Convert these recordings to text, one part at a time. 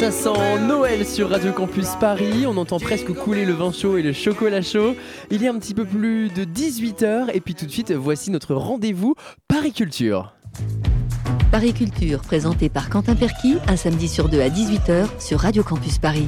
Chassant, Noël sur Radio Campus Paris. On entend presque couler le vin chaud et le chocolat chaud. Il est un petit peu plus de 18h et puis tout de suite, voici notre rendez-vous Paris Culture. Paris Culture, présenté par Quentin Perky, un samedi sur deux à 18h sur Radio Campus Paris.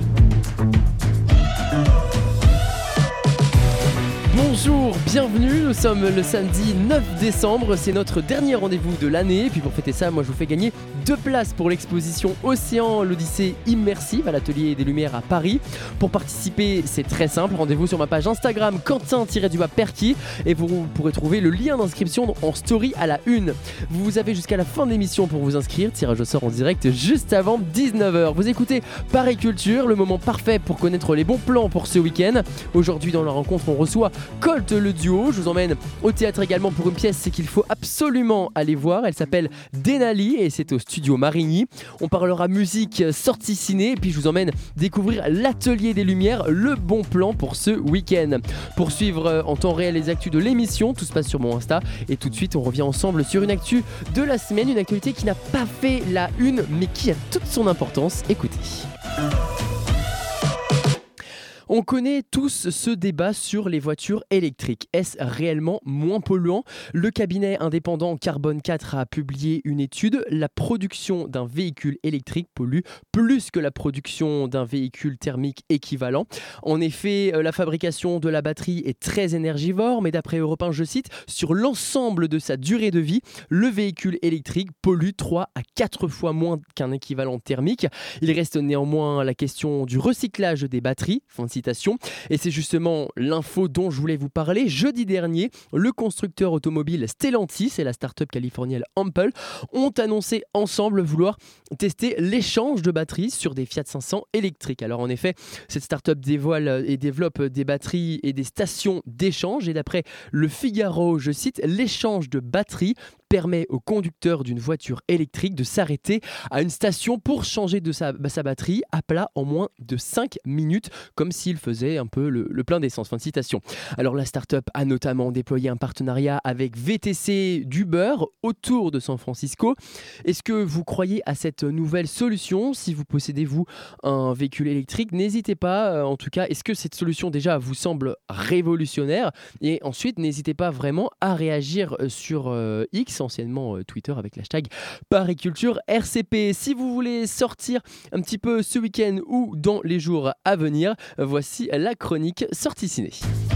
Bonjour, bienvenue, nous sommes le samedi 9 décembre, c'est notre dernier rendez-vous de l'année. Et puis pour fêter ça, moi je vous fais gagner 2 places pour l'exposition Océan, l'Odyssée immersive à l'Atelier des Lumières à Paris. Pour participer, c'est très simple, rendez-vous sur ma page Instagram Quentin-Perky et vous pourrez trouver le lien d'inscription en story à la une. Vous avez jusqu'à la fin de l'émission pour vous inscrire, tirage au sort en direct juste avant 19h. Vous écoutez Paris Culture, le moment parfait pour connaître les bons plans pour ce week-end. Aujourd'hui dans la rencontre, on reçoit Colt le duo. Je vous emmène au théâtre également pour une pièce qu'il faut absolument aller voir. Elle s'appelle Denali et c'est au studio Marigny. On parlera musique, sortie ciné et puis je vous emmène découvrir l'Atelier des Lumières, le bon plan pour ce week-end. Pour suivre en temps réel les actus de l'émission, tout se passe sur mon Insta et tout de suite on revient ensemble sur une actu de la semaine, une actualité qui n'a pas fait la une mais qui a toute son importance. Écoutez. On connaît tous ce débat sur les voitures électriques. Est-ce réellement moins polluant ? Le cabinet indépendant Carbone 4 a publié une étude. La production d'un véhicule électrique pollue plus que la production d'un véhicule thermique équivalent. En effet, la fabrication de la batterie est très énergivore, mais d'après Europe 1, je cite, sur l'ensemble de sa durée de vie, le véhicule électrique pollue 3 à 4 fois moins qu'un équivalent thermique. Il reste néanmoins la question du recyclage des batteries. Et c'est justement l'info dont je voulais vous parler. Jeudi dernier, le constructeur automobile Stellantis et la start-up californienne Ampel ont annoncé ensemble vouloir tester l'échange de batteries sur des Fiat 500 électriques. Alors en effet, cette start-up dévoile et développe des batteries et des stations d'échange. Et d'après Le Figaro, je cite, l'échange de batteries permet au conducteur d'une voiture électrique de s'arrêter à une station pour changer de sa batterie à plat en moins de 5 minutes, comme s'il faisait un peu le plein d'essence. Fin de citation. Alors la start-up a notamment déployé un partenariat avec VTC d'Uber autour de San Francisco. Est-ce que vous croyez à cette nouvelle solution ? Si vous possédez vous un véhicule électrique, n'hésitez pas. En tout cas, est-ce que cette solution déjà vous semble révolutionnaire ? Et ensuite, n'hésitez pas vraiment à réagir sur X, anciennement Twitter, avec l'hashtag Pariculture RCP. Si vous voulez sortir un petit peu ce week-end ou dans les jours à venir, voici la chronique sortie ciné.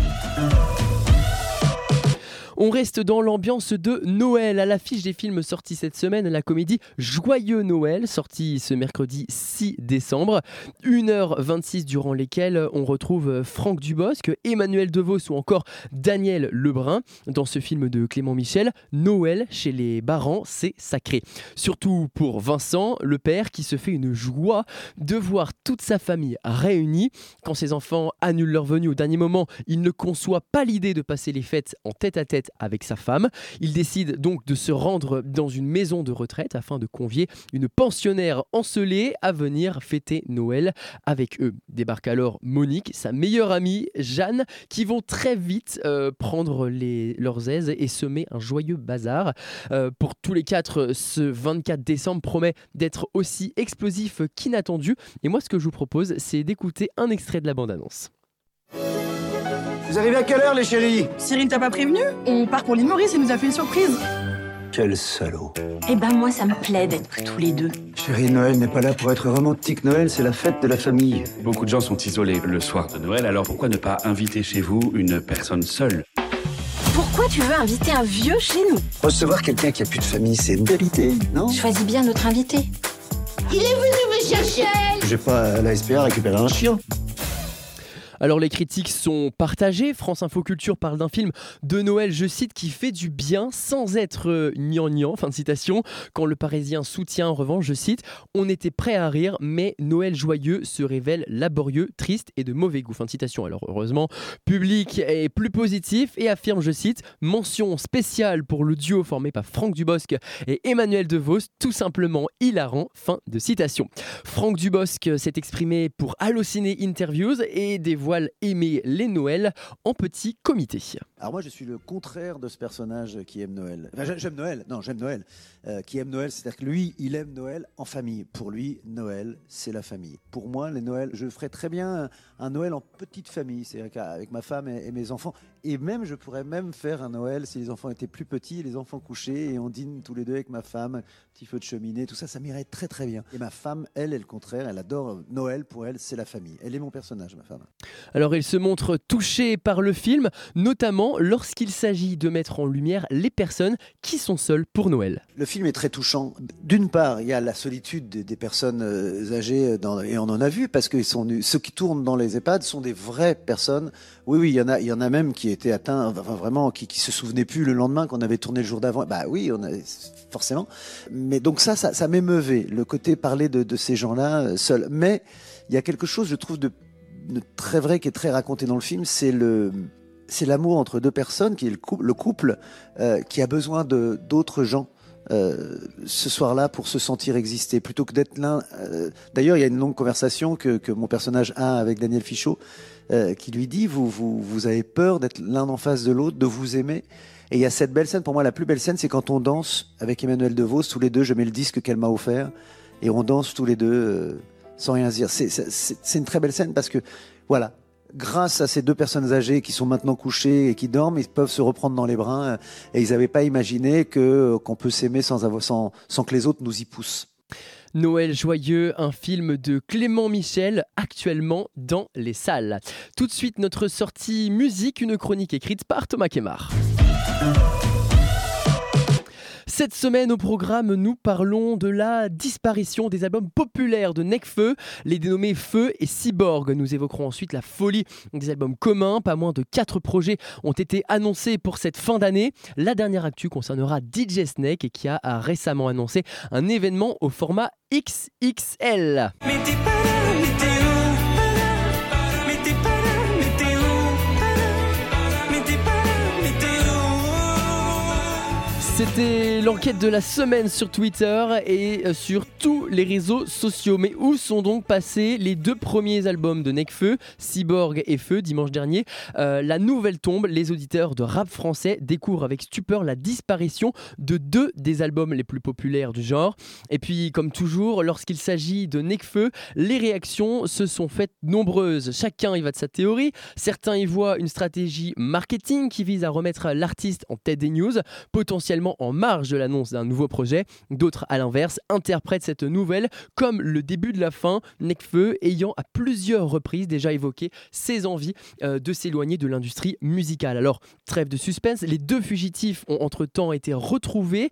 On reste dans l'ambiance de Noël. À l'affiche des films sortis cette semaine, la comédie Joyeux Noël, sortie ce mercredi 6 décembre. 1h26 durant lesquelles on retrouve Franck Dubosc, Emmanuel DeVos ou encore Daniel Lebrun. Dans ce film de Clément Michel, Noël chez les Barrans, c'est sacré. Surtout pour Vincent, le père qui se fait une joie de voir toute sa famille réunie. Quand ses enfants annulent leur venue au dernier moment, il ne conçoit pas l'idée de passer les fêtes en tête-à-tête avec sa femme. Il décide donc de se rendre dans une maison de retraite afin de convier une pensionnaire encelée à venir fêter Noël avec eux. Débarque alors Monique, sa meilleure amie Jeanne, qui vont très vite prendre leurs aises et semer un joyeux bazar. Pour tous les quatre, ce 24 décembre promet d'être aussi explosif qu'inattendu. Et moi, ce que je vous propose, c'est d'écouter un extrait de la bande-annonce. Vous arrivez à quelle heure, les chéris ? Cyril t'a pas prévenu ? On part pour l'île Maurice, il nous a fait une surprise. Quel salaud. Eh ben moi, ça me plaît d'être tous les deux. Chérie, Noël n'est pas là pour être romantique. Noël, c'est la fête de la famille. Beaucoup de gens sont isolés le soir de Noël, alors pourquoi ne pas inviter chez vous une personne seule ? Pourquoi tu veux inviter un vieux chez nous ? Recevoir quelqu'un qui a plus de famille, c'est une belle idée, non ? Choisis bien notre invité. Il est venu me chercher. J'ai pas à la SPA récupérer un chien. Alors les critiques sont partagées. France Info Culture parle d'un film de Noël, je cite, qui fait du bien sans être gnangnan, fin de citation. Quand le Parisien soutient en revanche, je cite, on était prêt à rire, mais Noël joyeux se révèle laborieux, triste et de mauvais goût, fin de citation. Alors heureusement, Public est plus positif et affirme, je cite, mention spéciale pour le duo formé par Franck Dubosc et Emmanuel DeVos, tout simplement hilarant, fin de citation. Franck Dubosc s'est exprimé pour Allociné Interviews et dévoile aimer les Noëls en petit comité. Alors moi, je suis le contraire de ce personnage qui aime Noël. Enfin, j'aime Noël. Qui aime Noël, c'est-à-dire que lui, il aime Noël en famille. Pour lui, Noël, c'est la famille. Pour moi, les Noëls, je ferais très bien un Noël en petite famille, c'est-à-dire qu'avec ma femme et mes enfants. Et même, je pourrais même faire un Noël si les enfants étaient plus petits, les enfants couchés, et on dîne tous les deux avec ma femme, petit feu de cheminée, tout ça, ça m'irait très très bien. Et ma femme, elle est le contraire, elle adore Noël. Pour elle, c'est la famille. Elle est mon personnage, ma femme. Alors il se montre touché par le film, notamment lorsqu'il s'agit de mettre en lumière les personnes qui sont seules pour Noël. Le film est très touchant. D'une part, il y a la solitude des personnes âgées, et on en a vu, parce que ceux qui tournent dans les EHPAD sont des vraies personnes. Oui, il y en a même qui étaient atteints, enfin, vraiment, qui se souvenaient plus le lendemain qu'on avait tourné le jour d'avant. Bah oui, forcément. Mais donc ça m'émeuvait, le côté parler de ces gens-là seuls. Mais il y a quelque chose, je trouve, de très vrai, qui est très raconté dans le film, c'est l'amour entre deux personnes, qui est le couple qui a besoin d'autres gens ce soir-là pour se sentir exister, plutôt que d'être l'un. D'ailleurs, il y a une longue conversation que mon personnage a avec Daniel Fichot, qui lui dit vous avez peur d'être l'un en face de l'autre, de vous aimer. Et il y a cette belle scène, pour moi la plus belle scène, c'est quand on danse avec Emmanuel DeVos, tous les deux, je mets le disque qu'elle m'a offert, et on danse tous les deux sans rien dire. C'est une très belle scène parce que, voilà, grâce à ces deux personnes âgées qui sont maintenant couchées et qui dorment, ils peuvent se reprendre dans les bras, et ils n'avaient pas imaginé qu'on peut s'aimer sans que les autres nous y poussent. Noël joyeux, un film de Clément Michel, actuellement dans les salles. Tout de suite, notre sortie musique, une chronique écrite par Thomas Kemar. Cette semaine au programme, nous parlons de la disparition des albums populaires de Nekfeu, les dénommés Feu et Cyborg. Nous évoquerons ensuite la folie des albums communs. Pas moins de 4 projets ont été annoncés pour cette fin d'année. La dernière actu concernera DJ Snake, qui a récemment annoncé un événement au format XXL. C'était l'enquête de la semaine sur Twitter et sur tous les réseaux sociaux. Mais où sont donc passés les 2 premiers albums de Nekfeu, Cyborg et Feu, dimanche dernier? La nouvelle tombe, les auditeurs de rap français découvrent avec stupeur la disparition de 2 des albums les plus populaires du genre. Et puis, comme toujours, lorsqu'il s'agit de Nekfeu, les réactions se sont faites nombreuses. Chacun y va de sa théorie. Certains y voient une stratégie marketing qui vise à remettre l'artiste en tête des news, potentiellement en marge de l'annonce d'un nouveau projet. D'autres, à l'inverse, interprètent cette nouvelle comme le début de la fin, Nekfeu ayant à plusieurs reprises déjà évoqué ses envies de s'éloigner de l'industrie musicale. Alors, trêve de suspense, les 2 fugitifs ont entre-temps été retrouvés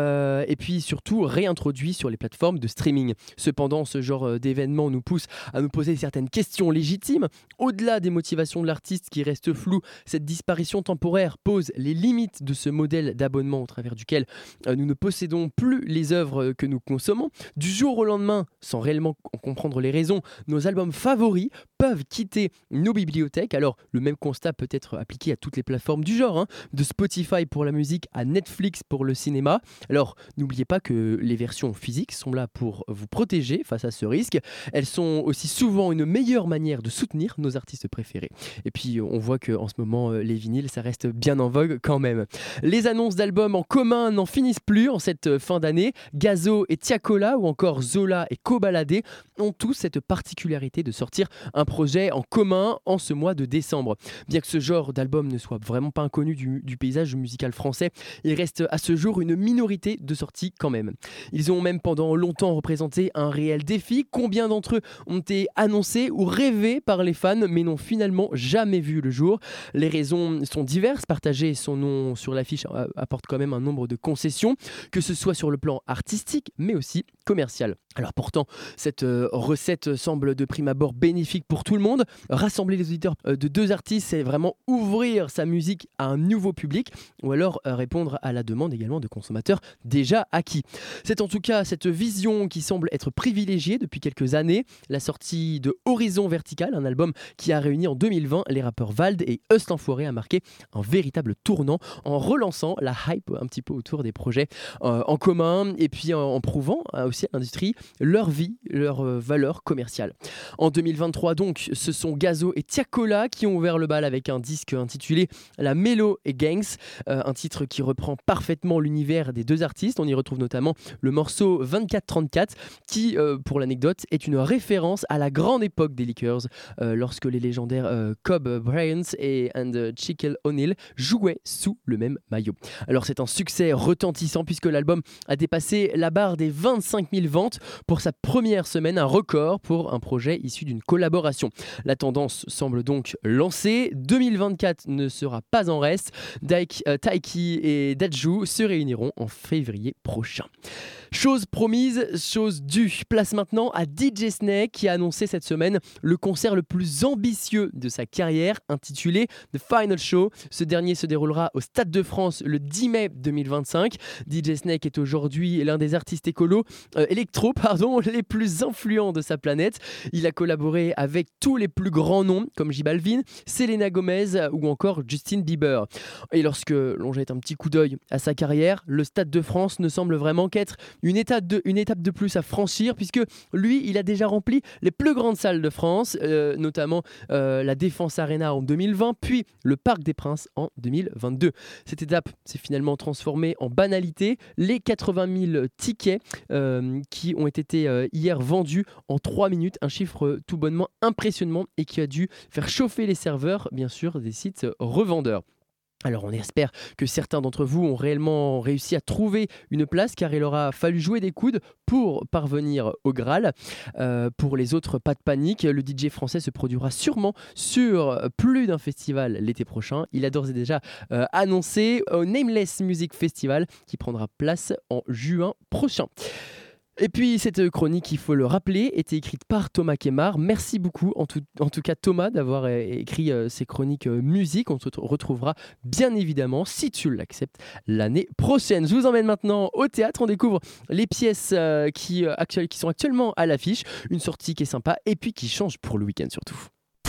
et puis surtout réintroduits sur les plateformes de streaming. Cependant, ce genre d'événement nous pousse à nous poser certaines questions légitimes. Au-delà des motivations de l'artiste qui restent floues, cette disparition temporaire pose les limites de ce modèle d'abonnement au travers duquel nous ne possédons plus les œuvres que nous consommons. Du jour au lendemain, sans réellement en comprendre les raisons, nos albums favoris peuvent quitter nos bibliothèques. Alors, le même constat peut être appliqué à toutes les plateformes du genre, de Spotify pour la musique à Netflix pour le cinéma. Alors, n'oubliez pas que les versions physiques sont là pour vous protéger face à ce risque. Elles sont aussi souvent une meilleure manière de soutenir nos artistes préférés. Et puis, on voit qu'en ce moment, les vinyles, ça reste bien en vogue quand même. Les annonces d'albums en commun n'en finissent plus en cette fin d'année. Gazo et Tiakola ou encore Zola et Kobalade ont tous cette particularité de sortir un projet en commun en ce mois de décembre. Bien que ce genre d'album ne soit vraiment pas inconnu du paysage musical français, il reste à ce jour une minorité de sorties quand même. Ils ont même pendant longtemps représenté un réel défi. Combien d'entre eux ont été annoncés ou rêvés par les fans mais n'ont finalement jamais vu le jour? Les raisons sont diverses. Partager son nom sur l'affiche apporte quand même un nombre de concessions, que ce soit sur le plan artistique mais aussi commercial. Alors pourtant, cette recette semble de prime abord bénéfique pour tout le monde. Rassembler les auditeurs de 2 artistes, c'est vraiment ouvrir sa musique à un nouveau public ou alors répondre à la demande également de consommateurs déjà acquis. C'est en tout cas cette vision qui semble être privilégiée depuis quelques années. La sortie de Horizon Vertical, un album qui a réuni en 2020 les rappeurs Vald et Eust l'Enfoiré, a marqué un véritable tournant en relançant la hype un petit peu autour des projets en commun et puis en prouvant aussi à l'industrie leur vie, leur valeur commerciale. En 2023 donc, ce sont Gazo et Tiakola qui ont ouvert le bal avec un disque intitulé La Mélo et Gangs, un titre qui reprend parfaitement l'univers des deux artistes. On y retrouve notamment le morceau 24-34 qui, pour l'anecdote, est une référence à la grande époque des Lickers, lorsque les légendaires Cobb Bryant et Shaquille O'Neal jouaient sous le même maillot. Alors c'est un succès retentissant puisque l'album a dépassé la barre des 25 000 ventes pour sa première semaine, un record pour un projet issu d'une collaboration. La tendance semble donc lancée. 2024 ne sera pas en reste. Taiki et Dadju se réuniront en février prochain. Chose promise, chose due. Place maintenant à DJ Snake qui a annoncé cette semaine le concert le plus ambitieux de sa carrière, intitulé The Final Show. Ce dernier se déroulera au Stade de France le 10 mai 2025. DJ Snake est aujourd'hui l'un des artistes électro les plus influents de sa planète. Il a collaboré avec tous les plus grands noms comme J Balvin, Selena Gomez ou encore Justin Bieber. Et lorsque l'on jette un petit coup d'œil à sa carrière, le Stade de France ne semble vraiment qu'être une étape de plus à franchir, puisque lui, il a déjà rempli les plus grandes salles de France, notamment la Défense Arena en 2020, puis le Parc des Princes en 2022. Cette étape s'est finalement transformée en banalité. Les 80 000 tickets qui ont été hier vendus en 3 minutes, un chiffre tout bonnement impressionnant et qui a dû faire chauffer les serveurs, bien sûr, des sites revendeurs. Alors on espère que certains d'entre vous ont réellement réussi à trouver une place, car il aura fallu jouer des coudes pour parvenir au Graal. Pour les autres, pas de panique, le DJ français se produira sûrement sur plus d'un festival l'été prochain. Il a d'ores et déjà annoncé au Nameless Music Festival qui prendra place en juin prochain. Et puis cette chronique, il faut le rappeler, était écrite par Thomas Kemar. Merci beaucoup en tout cas Thomas d'avoir écrit ces chroniques musique. On se retrouvera bien évidemment, si tu l'acceptes, l'année prochaine. Je vous emmène maintenant au théâtre. On découvre les pièces qui sont actuellement à l'affiche. Une sortie qui est sympa et puis qui change pour le week-end surtout.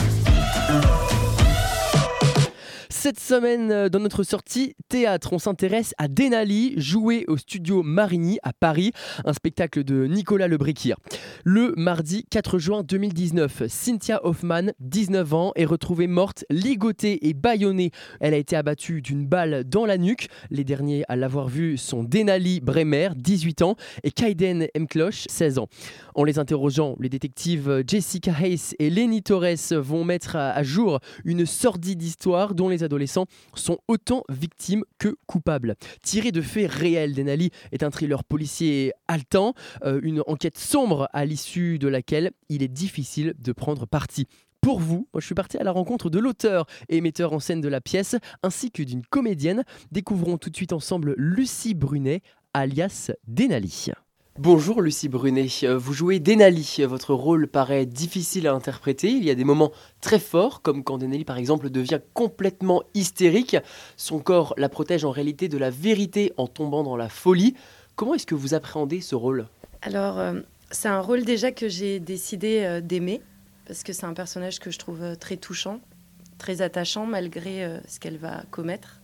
Cette semaine, dans notre sortie théâtre, on s'intéresse à Denali, joué au studio Marigny à Paris, un spectacle de Nicolas Lebrequire. Le mardi 4 juin 2019, Cynthia Hoffman, 19 ans, est retrouvée morte, ligotée et bâillonnée. Elle a été abattue d'une balle dans la nuque. Les derniers à l'avoir vue sont Denali Bremer, 18 ans, et Kaiden Mkloch, 16 ans. En les interrogeant, les détectives Jessica Hayes et Lenny Torres vont mettre à jour une sordide histoire dont les adolescents sont autant victimes que coupables. Tiré de faits réels, Denali est un thriller policier haletant, une enquête sombre à l'issue de laquelle il est difficile de prendre parti. Pour vous, moi je suis parti à la rencontre de l'auteur et metteur en scène de la pièce, ainsi que d'une comédienne. Découvrons tout de suite ensemble Lucie Brunet, alias Denali. Bonjour Lucie Brunet, vous jouez Denali. Votre rôle paraît difficile à interpréter. Il y a des moments très forts, comme quand Denali par exemple devient complètement hystérique. Son corps la protège en réalité de la vérité en tombant dans la folie. Comment est-ce que vous appréhendez ce rôle ? Alors, c'est un rôle déjà que j'ai décidé d'aimer, parce que c'est un personnage que je trouve très touchant, très attachant malgré ce qu'elle va commettre.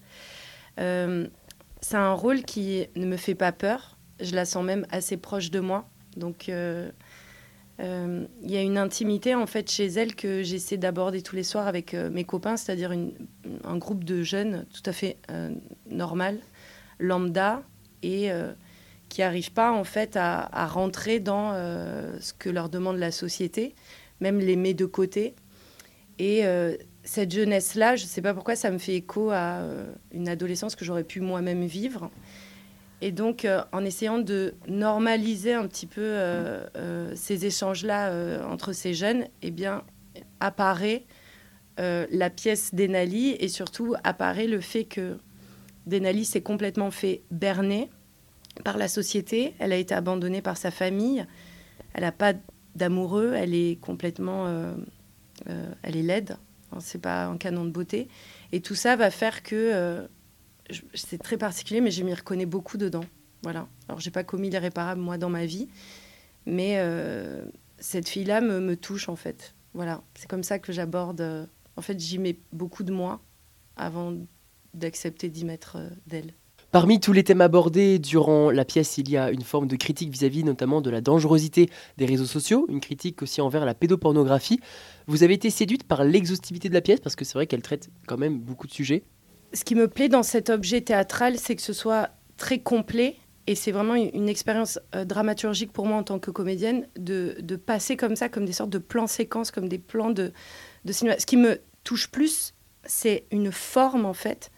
C'est un rôle qui ne me fait pas peur. Je la sens même assez proche de moi. Donc, il y a une intimité en fait chez elle que j'essaie d'aborder tous les soirs avec mes copains, c'est-à-dire un groupe de jeunes tout à fait normal, lambda, et qui n'arrivent pas en fait à rentrer dans ce que leur demande la société, même les met de côté. Et cette jeunesse-là, je ne sais pas pourquoi, ça me fait écho à une adolescence que j'aurais pu moi-même vivre. Et donc, en essayant de normaliser un petit peu ces échanges-là entre ces jeunes, eh bien, apparaît la pièce Denali et surtout apparaît le fait que Denali s'est complètement fait berner par la société. Elle a été abandonnée par sa famille. Elle n'a pas d'amoureux. Elle est complètement... elle est laide. C'est pas un canon de beauté. Et tout ça va faire que... c'est très particulier, mais je m'y reconnais beaucoup dedans. Voilà. Alors, j'ai pas commis l'irréparable, moi, dans ma vie. Mais cette fille-là me touche, en fait. Voilà. C'est comme ça que j'aborde... en fait, j'y mets beaucoup de moi avant d'accepter d'y mettre d'elle. Parmi tous les thèmes abordés durant la pièce, il y a une forme de critique vis-à-vis notamment de la dangerosité des réseaux sociaux, une critique aussi envers la pédopornographie. Vous avez été séduite par l'exhaustivité de la pièce parce que c'est vrai qu'elle traite quand même beaucoup de sujets. Ce qui me plaît dans cet objet théâtral, c'est que ce soit très complet. Et c'est vraiment une expérience dramaturgique pour moi en tant que comédienne de passer comme ça, comme des sortes de plans séquences, comme des plans de cinéma. Ce qui me touche plus, c'est une forme en fait.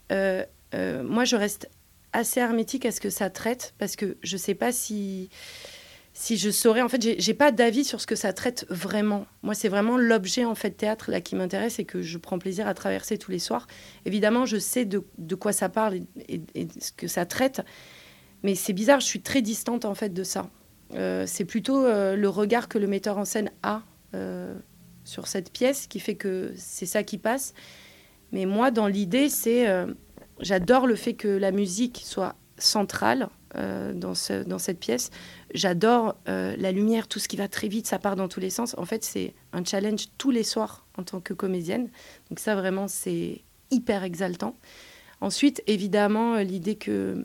Moi, je reste assez hermétique à ce que ça traite parce que je ne sais pas si je saurais. En fait, j'ai pas d'avis sur ce que ça traite vraiment. Moi, c'est vraiment l'objet en fait théâtre là qui m'intéresse et que je prends plaisir à traverser tous les soirs. Évidemment, je sais de quoi ça parle et ce que ça traite. Mais c'est bizarre, je suis très distante en fait de ça. C'est plutôt le regard que le metteur en scène a sur cette pièce qui fait que c'est ça qui passe. Mais moi, dans l'idée, j'adore le fait que la musique soit centrale dans cette pièce. J'adore la lumière, tout ce qui va très vite, ça part dans tous les sens. En fait, c'est un challenge tous les soirs en tant que comédienne. Donc ça, vraiment, c'est hyper exaltant. Ensuite, évidemment, l'idée que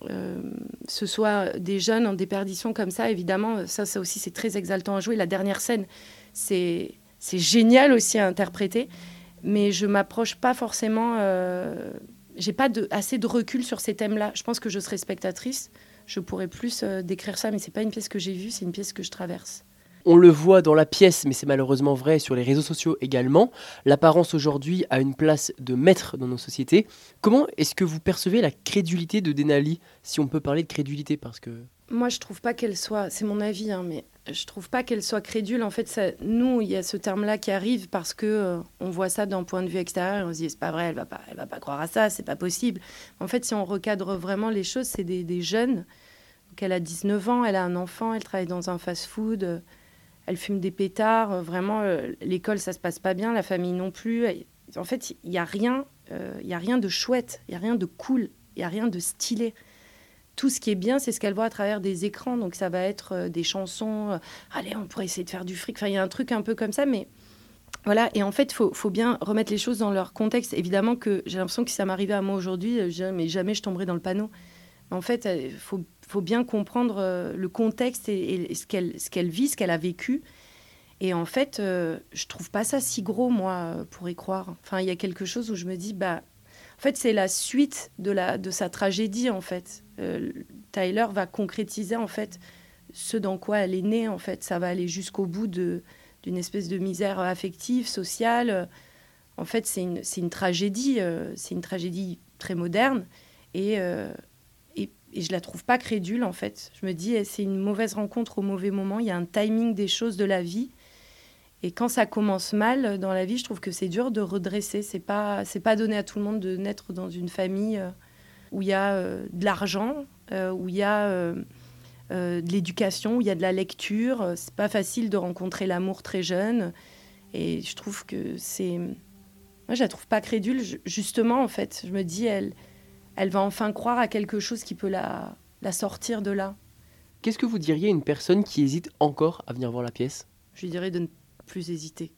ce soit des jeunes en déperdition comme ça, évidemment, ça aussi, c'est très exaltant à jouer. La dernière scène, c'est génial aussi à interpréter, mais je m'approche pas forcément... j'ai pas assez de recul sur ces thèmes-là. Je pense que je serais spectatrice, je pourrais plus décrire ça, mais c'est pas une pièce que j'ai vue, c'est une pièce que je traverse. On le voit dans la pièce, mais c'est malheureusement vrai sur les réseaux sociaux également. L'apparence aujourd'hui a une place de maître dans nos sociétés. Comment est-ce que vous percevez la crédulité de Denali, si on peut parler de crédulité parce que... Moi, je trouve pas qu'elle soit... C'est mon avis, hein, mais je trouve pas qu'elle soit crédule. En fait, nous, il y a ce terme-là qui arrive parce que on voit ça d'un point de vue extérieur et on se dit, c'est pas vrai, elle va pas croire à ça, c'est pas possible. En fait, si on recadre vraiment les choses, c'est des jeunes. Donc, elle a 19 ans, elle a un enfant, elle travaille dans un fast-food... Elle fume des pétards, vraiment, l'école, ça se passe pas bien, la famille non plus. En fait, il n'y a rien de chouette, il n'y a rien de cool, il n'y a rien de stylé. Tout ce qui est bien, c'est ce qu'elle voit à travers des écrans. Donc, ça va être des chansons, allez, on pourrait essayer de faire du fric. Enfin, il y a un truc un peu comme ça, mais voilà. Et en fait, il faut bien remettre les choses dans leur contexte. Évidemment que j'ai l'impression que si ça m'arrivait à moi aujourd'hui, mais jamais je tomberais dans le panneau. En fait, il faut bien comprendre le contexte et ce qu'elle vit, ce qu'elle a vécu. Et en fait, je trouve pas ça si gros, moi, pour y croire. Enfin, il y a quelque chose où je me dis, en fait, c'est la suite de sa tragédie, en fait. Tyler va concrétiser, en fait, ce dans quoi elle est née, en fait. Ça va aller jusqu'au bout d'une espèce de misère affective, sociale. En fait, c'est une tragédie. C'est une tragédie très moderne. Et je la trouve pas crédule, en fait. Je me dis, c'est une mauvaise rencontre au mauvais moment. Il y a un timing des choses de la vie. Et quand ça commence mal dans la vie, je trouve que c'est dur de redresser. C'est pas donné à tout le monde de naître dans une famille où il y a de l'argent, où il y a de l'éducation, où il y a de la lecture. C'est pas facile de rencontrer l'amour très jeune. Et je trouve que moi, je la trouve pas crédule. Justement, en fait, je me dis, elle va enfin croire à quelque chose qui peut la sortir de là. Qu'est-ce que vous diriez à une personne qui hésite encore à venir voir la pièce ? Je lui dirais de ne plus hésiter.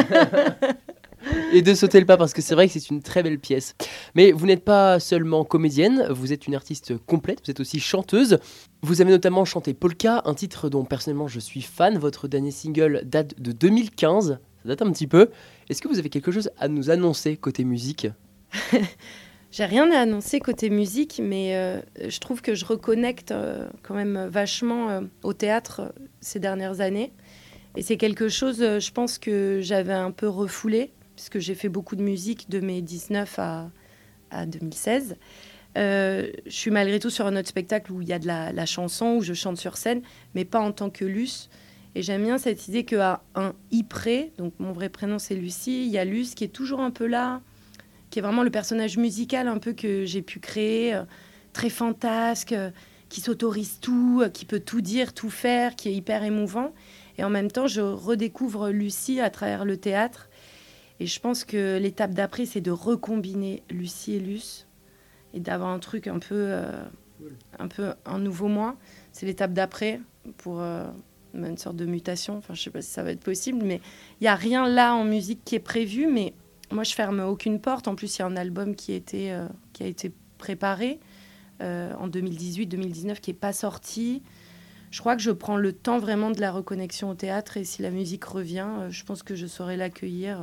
Et de sauter le pas, parce que c'est vrai que c'est une très belle pièce. Mais vous n'êtes pas seulement comédienne, vous êtes une artiste complète, vous êtes aussi chanteuse. Vous avez notamment chanté Polka, un titre dont personnellement je suis fan. Votre dernier single date de 2015, ça date un petit peu. Est-ce que vous avez quelque chose à nous annoncer côté musique ? J'ai rien à annoncer côté musique, mais je trouve que je reconnecte quand même vachement au théâtre ces dernières années. Et c'est quelque chose, je pense, que j'avais un peu refoulé, puisque j'ai fait beaucoup de musique de mes 19 à 2016. Je suis malgré tout sur un autre spectacle où il y a de la chanson, où je chante sur scène, mais pas en tant que Luce. Et j'aime bien cette idée qu'à un i près, donc mon vrai prénom c'est Lucie, il y a Luce qui est toujours un peu là, qui est vraiment le personnage musical un peu que j'ai pu créer, très fantasque, qui s'autorise tout, qui peut tout dire, tout faire, qui est hyper émouvant. Et en même temps, je redécouvre Lucie à travers le théâtre. Et je pense que l'étape d'après, c'est de recombiner Lucie et Luce et d'avoir un truc un peu un nouveau moi. C'est l'étape d'après pour une sorte de mutation. Enfin, je ne sais pas si ça va être possible, mais il n'y a rien là en musique qui est prévu, mais... Moi, je ferme aucune porte. En plus, il y a un album qui a été préparé. en 2018-2019 qui n'est pas sorti. Je crois que je prends le temps vraiment de la reconnexion au théâtre et si la musique revient, je pense que je saurai l'accueillir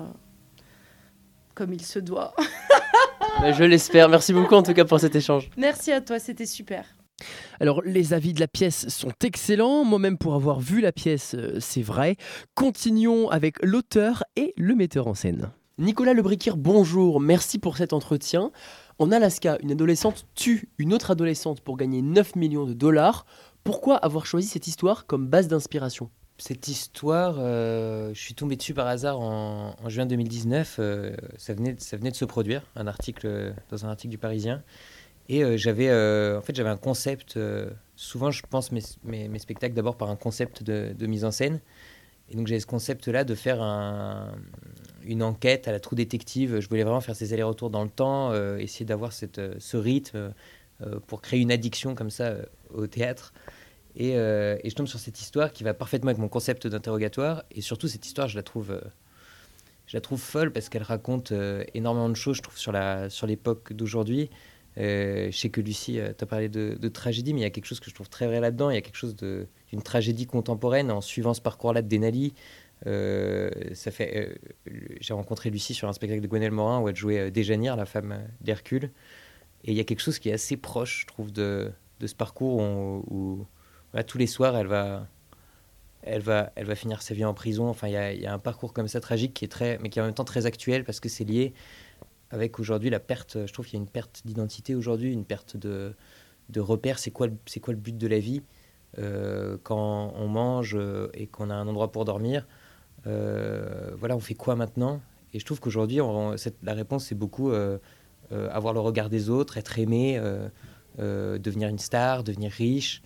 comme il se doit. Je l'espère. Merci beaucoup en tout cas pour cet échange. Merci à toi, c'était super. Alors, les avis de la pièce sont excellents. Moi-même, pour avoir vu la pièce, c'est vrai. Continuons avec l'auteur et le metteur en scène. Nicolas Lebriquir, bonjour. Merci pour cet entretien. En Alaska, une adolescente tue une autre adolescente pour gagner 9 millions de dollars. Pourquoi avoir choisi cette histoire comme base d'inspiration ? Cette histoire, je suis tombé dessus par hasard en juin 2019. Ça venait de se produire, dans un article du Parisien. Et j'avais un concept. Souvent, je pense mes spectacles d'abord par un concept de mise en scène. Et donc, j'avais ce concept-là de faire une enquête à la True Détective. Je voulais vraiment faire ces allers-retours dans le temps, essayer d'avoir ce rythme pour créer une addiction comme ça au théâtre. Et je tombe sur cette histoire qui va parfaitement avec mon concept d'interrogatoire. Et surtout, cette histoire, je la trouve folle parce qu'elle raconte énormément de choses, je trouve, sur l'époque d'aujourd'hui. Je sais que Lucie t'a parlé de tragédie, mais il y a quelque chose que je trouve très vrai là-dedans. Il y a quelque chose d'une tragédie contemporaine en suivant ce parcours-là de Denali. J'ai rencontré Lucie sur un spectacle de Gwenaëlle Morin où elle jouait Déjanire, la femme d'Hercule. Et il y a quelque chose qui est assez proche, je trouve, de ce parcours où voilà, tous les soirs, elle va finir sa vie en prison. Enfin, il y a un parcours comme ça tragique qui est mais qui est en même temps très actuel parce que c'est lié avec aujourd'hui la perte. Je trouve qu'il y a une perte d'identité aujourd'hui, une perte de repères. C'est quoi le but de la vie quand on mange et qu'on a un endroit pour dormir. Voilà, on fait quoi maintenant ? Et je trouve qu'aujourd'hui, la réponse, c'est beaucoup avoir le regard des autres, être aimé, devenir une star, devenir riche.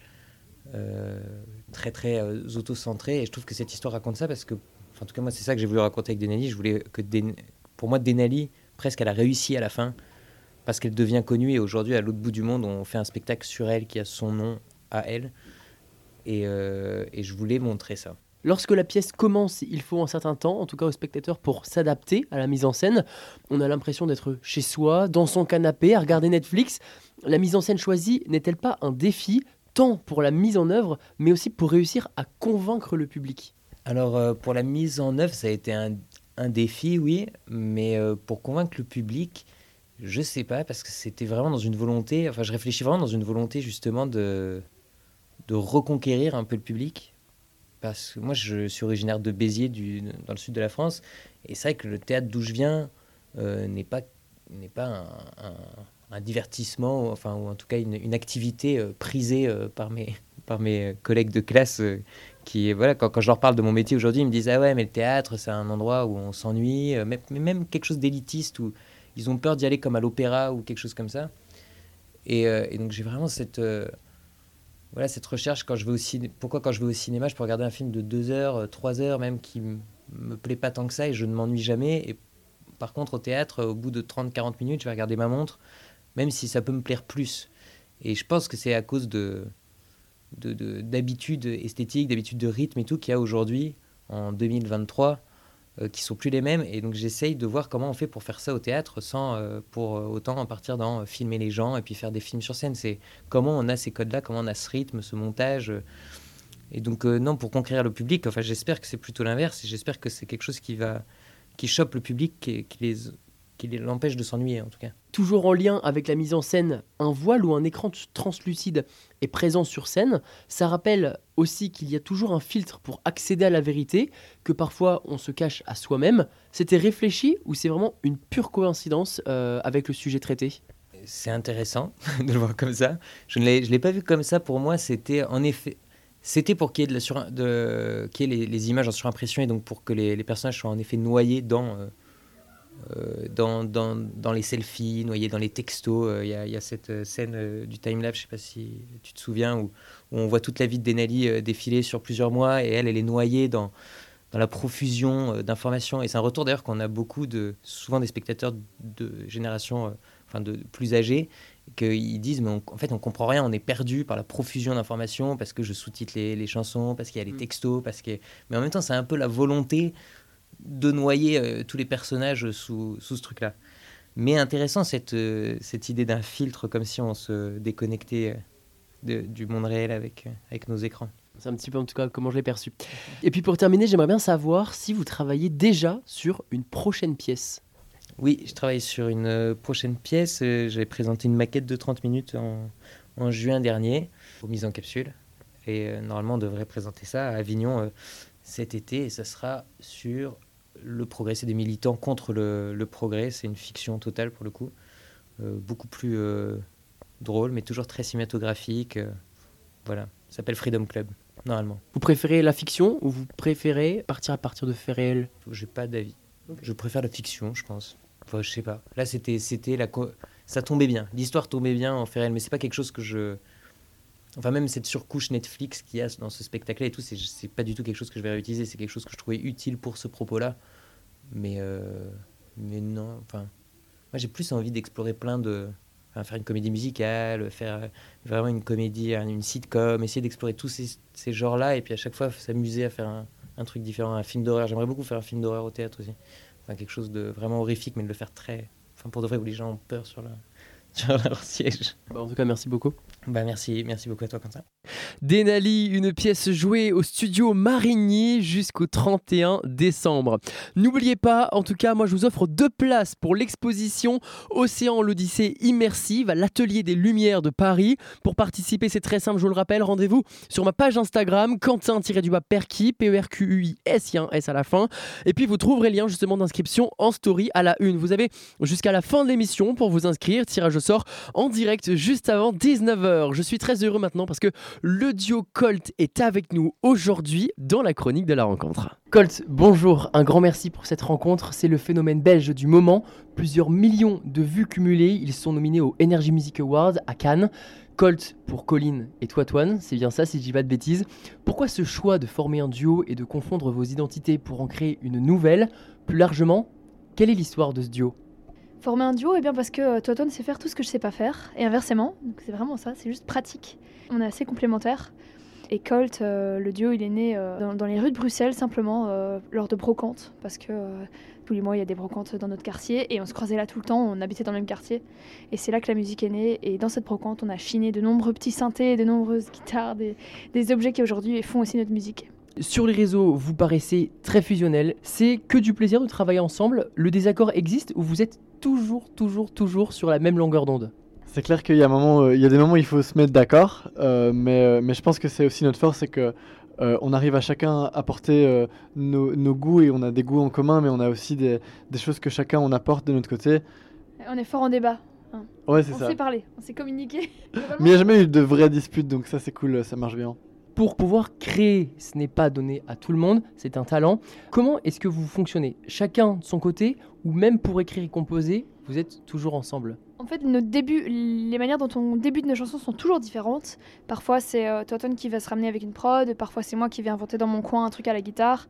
Très très auto-centré, et je trouve que cette histoire raconte ça parce que, en tout cas moi c'est ça que j'ai voulu raconter avec Denali. Je voulais que pour moi Denali, presque elle a réussi à la fin parce qu'elle devient connue et aujourd'hui à l'autre bout du monde on fait un spectacle sur elle qui a son nom à elle et je voulais montrer ça. Lorsque la pièce commence, il faut un certain temps, en tout cas au spectateur, pour s'adapter à la mise en scène. On a l'impression d'être chez soi, dans son canapé, à regarder Netflix. La mise en scène choisie n'est-elle pas un défi tant pour la mise en œuvre, mais aussi pour réussir à convaincre le public ? Alors, pour la mise en œuvre, ça a été un défi, oui, mais pour convaincre le public, je sais pas, parce que c'était vraiment dans une volonté, enfin, je réfléchis vraiment dans une volonté, justement, de reconquérir un peu le public, parce que moi, je suis originaire de Béziers, dans le sud de la France, et c'est vrai que le théâtre d'où je viens n'est pas un divertissement, enfin, ou en tout cas une activité prisée par mes collègues de classe qui, voilà, quand je leur parle de mon métier aujourd'hui, ils me disent « Ah ouais, mais le théâtre, c'est un endroit où on s'ennuie, mais même quelque chose d'élitiste, où ils ont peur d'y aller comme à l'opéra ou quelque chose comme ça. » Et donc j'ai vraiment cette recherche quand je vais au cinéma. Pourquoi quand je vais au cinéma, je peux regarder un film de 2 heures, 3 heures même qui me plaît pas tant que ça et je ne m'ennuie jamais. Et par contre, au théâtre, au bout de 30-40 minutes, je vais regarder ma montre, même si ça peut me plaire plus. Et je pense que c'est à cause d'habitudes esthétiques, d'habitudes de rythme et tout qu'il y a aujourd'hui, en 2023, qui sont plus les mêmes. Et donc j'essaye de voir comment on fait pour faire ça au théâtre sans pour autant partir dans filmer les gens et puis faire des films sur scène. C'est comment on a ces codes-là, comment on a ce rythme, ce montage. Et donc non, pour conquérir le public, enfin j'espère que c'est plutôt l'inverse. Et j'espère que c'est quelque chose qui chope le public, qui l'empêche de s'ennuyer en tout cas. Toujours en lien avec la mise en scène, un voile ou un écran translucide est présent sur scène. Ça rappelle aussi qu'il y a toujours un filtre pour accéder à la vérité, que parfois on se cache à soi-même. C'était réfléchi ou c'est vraiment une pure coïncidence avec le sujet traité ? C'est intéressant de le voir comme ça. Je l'ai pas vu comme ça. Pour moi, c'était en effet... C'était pour qu'il y ait, les images en surimpression et donc pour que les personnages soient en effet noyés dans les selfies, noyés dans les textos. Il y a cette scène du timelapse, je ne sais pas si tu te souviens, où on voit toute la vie de Denali défiler sur plusieurs mois et elle est noyée dans la profusion d'informations. Et c'est un retour d'ailleurs qu'on a souvent des spectateurs de génération de plus âgés, qu'ils disent mais en fait on comprend rien, on est perdu par la profusion d'informations parce que je sous-titre les chansons, parce qu'il y a les textos, mais en même temps c'est un peu la volonté de noyer tous les personnages sous ce truc-là. Mais intéressant cette idée d'un filtre, comme si on se déconnectait du monde réel avec nos écrans. C'est un petit peu en tout cas comment je l'ai perçu. Et puis pour terminer, j'aimerais bien savoir si vous travaillez déjà sur une prochaine pièce. Oui, je travaille sur une prochaine pièce. J'ai présenté une maquette de 30 minutes en juin dernier, aux mises en capsule. Et normalement, on devrait présenter ça à Avignon cet été. Et ça sera sur le progrès. C'est des militants contre le progrès. C'est une fiction totale pour le coup. Beaucoup plus drôle, mais toujours très cinématographique. Voilà, ça s'appelle Freedom Club, normalement. Vous préférez la fiction ou vous préférez partir à partir de faits réels ? J'ai pas d'avis. Je préfère la fiction, je pense. Enfin, je sais pas. Là, ça tombait bien. L'histoire tombait bien en fait réel, mais c'est pas quelque chose que je... Enfin, même cette surcouche Netflix qu'il y a dans ce spectacle et tout, c'est pas du tout quelque chose que je vais réutiliser. C'est quelque chose que je trouvais utile pour ce propos-là. Mais non, enfin... Moi, j'ai plus envie d'explorer faire une comédie musicale, faire vraiment une comédie, une sitcom, essayer d'explorer tous ces genres-là et puis à chaque fois s'amuser à faire un truc différent, un film d'horreur. J'aimerais beaucoup faire un film d'horreur au théâtre aussi. Enfin, quelque chose de vraiment horrifique, mais de le faire pour de vrai, où les gens ont peur sur leur siège. En tout cas, merci beaucoup. Merci beaucoup à toi, Quentin. Denali, une pièce jouée au studio Marigny jusqu'au 31 décembre. N'oubliez pas, en tout cas, moi je vous offre 2 places pour l'exposition Océan l'Odyssée immersive à l'Atelier des Lumières de Paris. Pour participer, c'est très simple, je vous le rappelle, rendez-vous sur ma page Instagram, Quentin-Perquis, Perquis, il y a un S à la fin. Et puis vous trouverez le lien justement d'inscription en story à la une. Vous avez jusqu'à la fin de l'émission pour vous inscrire, tirage au sort en direct juste avant 19h. Je suis très heureux maintenant parce que le duo Colt est avec nous aujourd'hui dans la chronique de la rencontre. Colt, bonjour, un grand merci pour cette rencontre. C'est le phénomène belge du moment. Plusieurs millions de vues cumulées. Ils sont nominés aux Energy Music Awards à Cannes. Colt pour Colline et Toi-Toine, c'est bien ça si je dis pas de bêtises. Pourquoi ce choix de former un duo et de confondre vos identités pour en créer une nouvelle ? Plus largement, quelle est l'histoire de ce duo ? Former un duo, parce que Toi-Toine sait faire tout ce que je sais pas faire, et inversement, donc c'est vraiment ça, c'est juste pratique. On est assez complémentaires. Et Colt, le duo, il est né dans les rues de Bruxelles, simplement, lors de brocantes, parce que tous les mois, il y a des brocantes dans notre quartier, et on se croisait là tout le temps, on habitait dans le même quartier. Et c'est là que la musique est née, et dans cette brocante, on a chiné de nombreux petits synthés, de nombreuses guitares, des objets qui aujourd'hui font aussi notre musique. Sur les réseaux, vous paraissez très fusionnels. C'est que du plaisir de travailler ensemble. Le désaccord existe ou vous êtes toujours sur la même longueur d'onde ? C'est clair qu'il y a des moments où il faut se mettre d'accord, mais je pense que c'est aussi notre force, c'est que on arrive à chacun apporter nos goûts, et on a des goûts en commun, mais on a aussi des choses que chacun on apporte de notre côté. On est fort en débat. Ouais, c'est ça. On sait parler, on sait communiquer. Mais il n'y a jamais eu de vraies disputes, donc ça c'est cool, ça marche bien. Pour pouvoir créer, ce n'est pas donné à tout le monde, c'est un talent. Comment est-ce que vous fonctionnez ? Chacun de son côté, ou même pour écrire et composer, vous êtes toujours ensemble ? En fait, les manières dont on débute nos chansons sont toujours différentes. Parfois, c'est Toi-Toine qui va se ramener avec une prod, parfois c'est moi qui vais inventer dans mon coin un truc à la guitare.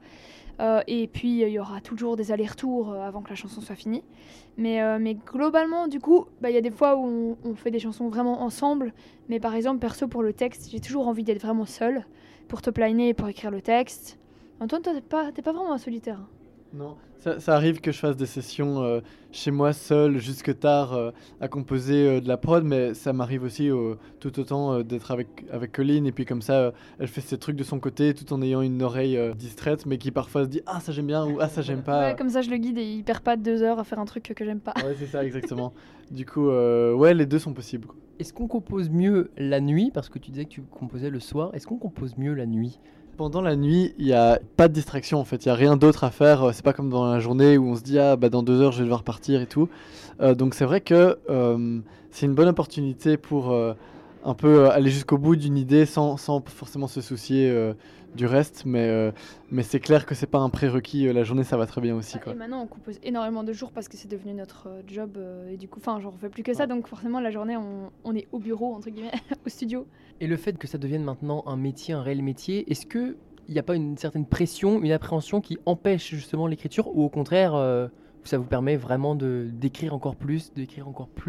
Et puis, il y aura toujours des allers-retours avant que la chanson soit finie. Mais globalement, du coup, il y a des fois où on fait des chansons vraiment ensemble. Mais par exemple, perso, pour le texte, j'ai toujours envie d'être vraiment seule pour topliner et pour écrire le texte. Antoine, toi, t'es pas vraiment un solitaire. Non, ça arrive que je fasse des sessions chez moi seul jusque tard à composer de la prod, mais ça m'arrive aussi tout autant d'être avec Colline, et puis comme ça elle fait ses trucs de son côté tout en ayant une oreille distraite, mais qui parfois se dit ah ça j'aime bien ou ah ça j'aime pas. Ouais, comme ça je le guide et il perd pas 2 heures à faire un truc que j'aime pas. Ouais, c'est ça exactement. Du coup ouais, les deux sont possibles. Est-ce qu'on compose mieux la nuit, parce que tu disais que tu composais le soir, est-ce qu'on compose mieux la nuit ? Pendant la nuit, il n'y a pas de distraction en fait, il n'y a rien d'autre à faire, c'est pas comme dans la journée où on se dit ah bah dans 2 heures je vais devoir partir et tout. Donc c'est vrai que c'est une bonne opportunité pour un peu aller jusqu'au bout d'une idée sans forcément se soucier du reste, mais c'est clair que c'est pas un prérequis, la journée ça va très bien aussi quoi. Et maintenant on compose énormément de jours parce que c'est devenu notre job et du coup j'en fais plus que ça, donc forcément la journée on est au bureau entre guillemets, au studio. Et le fait que ça devienne maintenant un métier, un réel métier, est-ce que il n'y a pas une certaine pression, une appréhension qui empêche justement l'écriture, ou au contraire ça vous permet vraiment d'écrire encore plus, d'écrire encore plus librement ?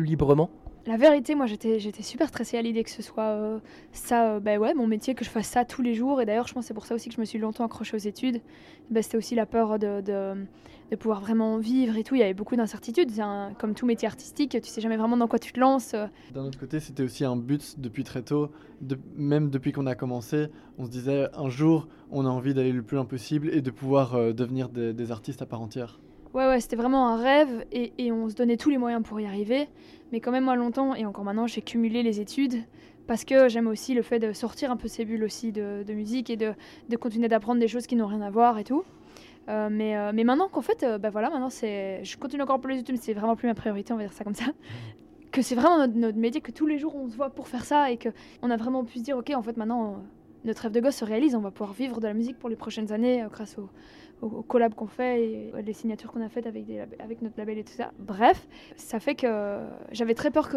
La vérité, moi j'étais super stressée à l'idée que ce soit mon métier, que je fasse ça tous les jours. Et d'ailleurs, je pense que c'est pour ça aussi que je me suis longtemps accrochée aux études. C'était aussi la peur de pouvoir vraiment vivre et tout. Il y avait beaucoup d'incertitudes. Comme tout métier artistique, tu sais jamais vraiment dans quoi tu te lances. D'un autre côté, c'était aussi un but depuis très tôt. Même depuis qu'on a commencé, on se disait un jour, on a envie d'aller le plus loin possible et de pouvoir devenir des artistes à part entière. Ouais, c'était vraiment un rêve et on se donnait tous les moyens pour y arriver. Mais quand même, moi, longtemps, et encore maintenant, j'ai cumulé les études parce que j'aime aussi le fait de sortir un peu ces bulles aussi de musique et de continuer d'apprendre des choses qui n'ont rien à voir et tout. Mais maintenant qu'en fait, maintenant, je continue encore pour les études, mais c'est vraiment plus ma priorité, on va dire ça comme ça. Que c'est vraiment notre métier, que tous les jours, on se voit pour faire ça et qu'on a vraiment pu se dire, ok, en fait, maintenant, notre rêve de gosse se réalise, on va pouvoir vivre de la musique pour les prochaines années grâce aux collabs qu'on fait et les signatures qu'on a faites avec notre label et tout ça. Bref, ça fait que j'avais très peur que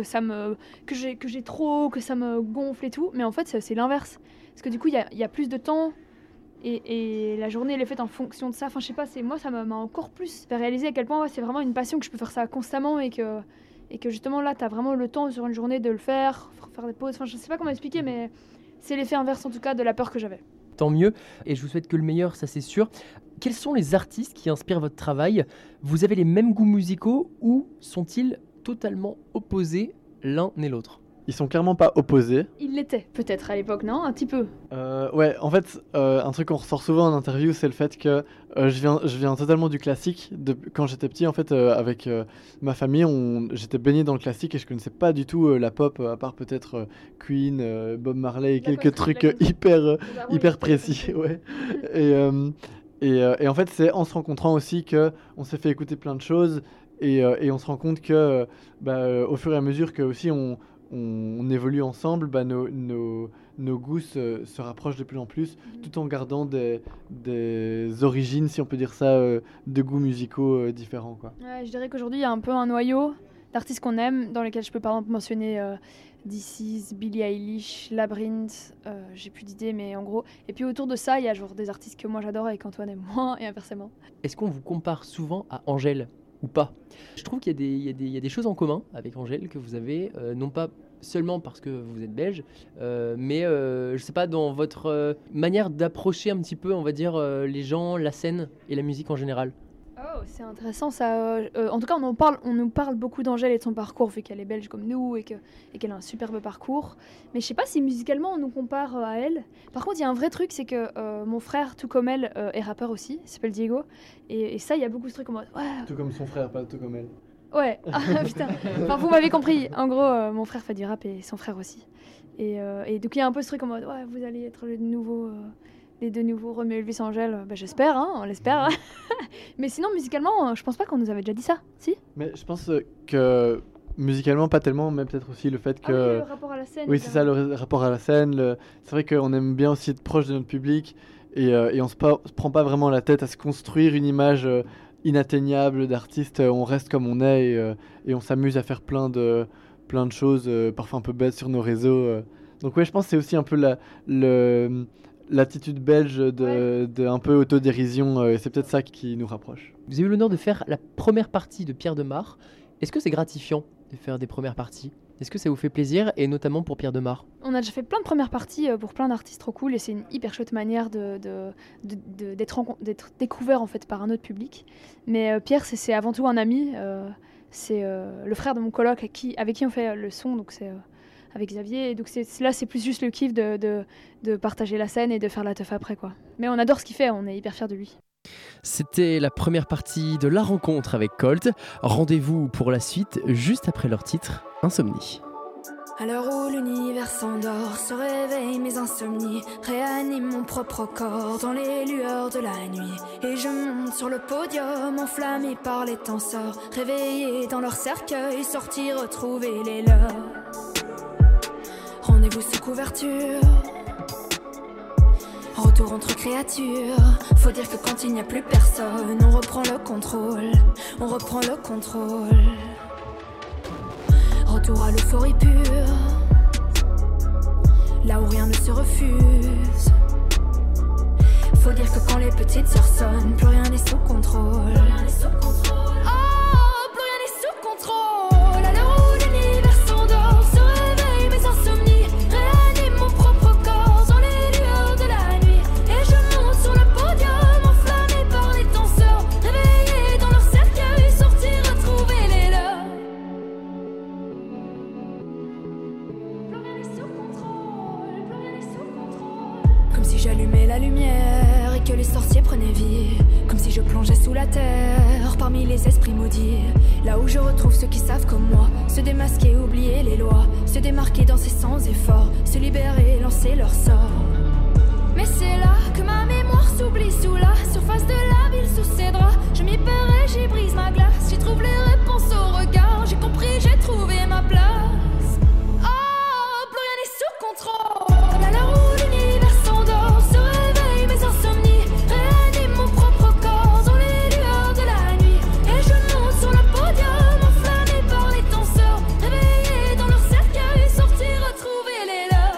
j'ai trop, que ça me gonfle et tout. Mais en fait, c'est l'inverse. Parce que du coup, il y a plus de temps et la journée, elle est faite en fonction de ça. Enfin, je sais pas, moi, ça m'a encore plus fait réaliser à quel point c'est vraiment une passion, que je peux faire ça constamment et que justement, là, t'as vraiment le temps sur une journée de le faire des pauses. Enfin, je sais pas comment expliquer, mais c'est l'effet inverse en tout cas de la peur que j'avais. Tant mieux, et je vous souhaite que le meilleur, ça c'est sûr. Quels sont les artistes qui inspirent votre travail ? Vous avez les mêmes goûts musicaux ou sont-ils totalement opposés l'un et l'autre ? Ils sont clairement pas opposés. Ils l'étaient peut-être à l'époque, non ? Un petit peu. Ouais, en fait, un truc qu'on ressort souvent en interview, c'est le fait que je viens totalement du classique. Quand j'étais petit, en fait, avec ma famille, j'étais baigné dans le classique et je connaissais pas du tout la pop, à part peut-être Queen, Bob Marley et quelques trucs hyper précis. Ouais. Et en fait, c'est en se rencontrant aussi qu'on s'est fait écouter plein de choses et on se rend compte que au fur et à mesure que aussi on évolue ensemble, nos goûts se rapprochent de plus en plus, tout en gardant des origines, si on peut dire ça, de goûts musicaux différents, quoi. Ouais, je dirais qu'aujourd'hui, il y a un peu un noyau d'artistes qu'on aime, dans lesquels je peux par exemple mentionner DC's, Billie Eilish, Labrinth, j'ai plus d'idées, mais en gros. Et puis autour de ça, il y a genre des artistes que moi j'adore et qu'Antoine aime moins, et inversement. Est-ce qu'on vous compare souvent à Angèle ou pas ? Je trouve qu'il y a des choses en commun avec Angèle que vous avez, non pas seulement parce que vous êtes belge, mais je sais pas, dans votre manière d'approcher un petit peu, on va dire, les gens, la scène et la musique en général. Oh, c'est intéressant ça. En tout cas, on nous parle beaucoup d'Angèle et de son parcours, vu qu'elle est belge comme nous et qu'elle a un superbe parcours. Mais je sais pas si musicalement on nous compare à elle. Par contre, il y a un vrai truc, c'est que mon frère, tout comme elle, est rappeur aussi, il s'appelle Diego. Et ça, il y a beaucoup de trucs en mode... Ouais. Tout comme son frère, pas tout comme elle. Ouais, putain. Enfin, vous m'avez compris. En gros, mon frère fait du rap et son frère aussi. Et donc il y a un peu ce truc en mode, ouais, vous allez être les deux nouveaux Romeo Elvis Angèle. J'espère, hein, on l'espère. Mais sinon, musicalement, je pense pas qu'on nous avait déjà dit ça, si ? Mais je pense que musicalement, pas tellement, mais peut-être aussi le fait que... Ah oui, le rapport à la scène. Oui, c'est ça, le rapport à la scène. C'est vrai qu'on aime bien aussi être proche de notre public et on se prend pas vraiment la tête à se construire une image inatteignable d'artiste. On reste comme on est et on s'amuse à faire plein de choses, parfois un peu bêtes sur nos réseaux. Donc ouais, je pense que c'est aussi un peu l'attitude belge de un peu autodérision, et c'est peut-être ça qui nous rapproche. Vous avez eu l'honneur de faire la première partie de Pierre Demar. Est-ce que c'est gratifiant de faire des premières parties ? Est-ce que ça vous fait plaisir, et notamment pour Pierre Demar ? On a déjà fait plein de premières parties pour plein d'artistes trop cool, et c'est une hyper chouette manière d'être découvert en fait par un autre public. Mais Pierre, c'est avant tout un ami. C'est le frère de mon coloc avec qui on fait le son, donc c'est avec Xavier. Et donc c'est plus juste le kiff de partager la scène et de faire la teuf après, quoi. Mais on adore ce qu'il fait, on est hyper fiers de lui. C'était la première partie de la rencontre avec Colt. Rendez-vous pour la suite juste après leur titre, Insomnie. À l'heure où l'univers s'endort, se réveillent mes insomnies, réanime mon propre corps dans les lueurs de la nuit. Et je monte sur le podium, enflammé par les tenseurs, réveillés dans leur cercueil, sortis retrouver les leurs. Rendez-vous sous couverture, retour entre créatures. Faut dire que quand il n'y a plus personne, on reprend le contrôle, on reprend le contrôle. Retour à l'euphorie pure, là où rien ne se refuse. Faut dire que quand les petites sœurs sonnent, plus rien n'est sous contrôle. Oh, plus rien n'est sous contrôle. À l'heure où l'univers la lumière et que les sorciers prenaient vie. Comme si je plongeais sous la terre, parmi les esprits maudits. Là où je retrouve ceux qui savent comme moi, se démasquer, oublier les lois, se démarquer, danser sans effort, se libérer, lancer leur sort. Mais c'est là que ma mémoire s'oublie sous la surface de la ville, sous ses draps. Je m'y perds et j'y brise ma glace, j'y trouve les réponses au regard. J'ai compris, j'ai trouvé ma place. Oh, plus rien n'est sous contrôle. À l'heure où l'univers s'endort, se réveille mes insomnies, réanime mon propre corps dans les lueurs de la nuit. Et je monte sur le podium, enflammé par les danseurs, réveillés dans leur cercueil, sortir retrouver les leurs.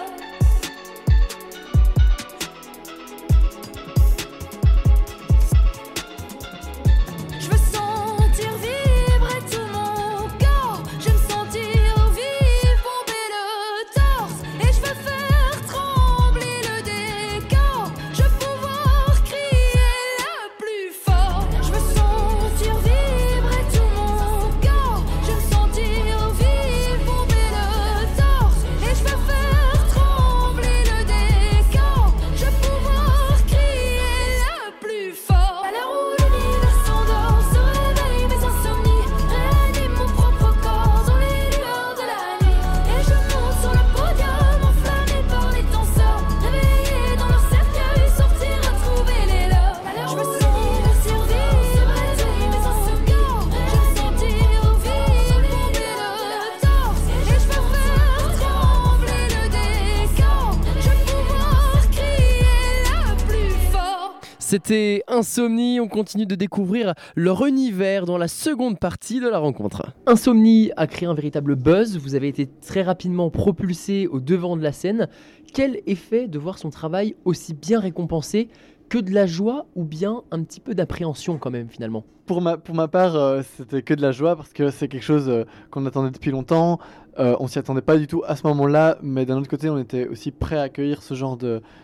Je veux sentir vibrer tout mon corps, je veux me sentir vivre, bomber le torse. Et je veux faire trembler le décor, je veux pouvoir crier le plus fort. Je veux sentir vibrer tout mon corps, je veux me sentir vivre, bomber le torse. Et je veux faire trembler le décor, je veux pouvoir crier le plus fort. À l'heure où l'univers s'endort, se réveille mes insomnies, réanime mon propre corps dans les lueurs de la nuit. Et je monte sur le podium, enflammé par les danseurs, réveillés dans leur cercueil, sortir retrouver les leurs. Je veux sentir vibrer tous mes insomnies, je veux sentir vivre, bomber le torse. Et je veux faire trembler le décor, je veux pouvoir crier le plus fort. C'était Insomnie, on continue de découvrir leur univers dans la seconde partie de la rencontre. Insomnie a créé un véritable buzz, vous avez été très rapidement propulsé au devant de la scène. Quel effet de voir son travail aussi bien récompensé? Que de la joie ou bien un petit peu d'appréhension quand même finalement? Pour ma part, c'était que de la joie parce que c'est quelque chose qu'on attendait depuis longtemps. On s'y attendait pas du tout à ce moment-là, mais d'un autre côté, on était aussi prêt à accueillir ce genre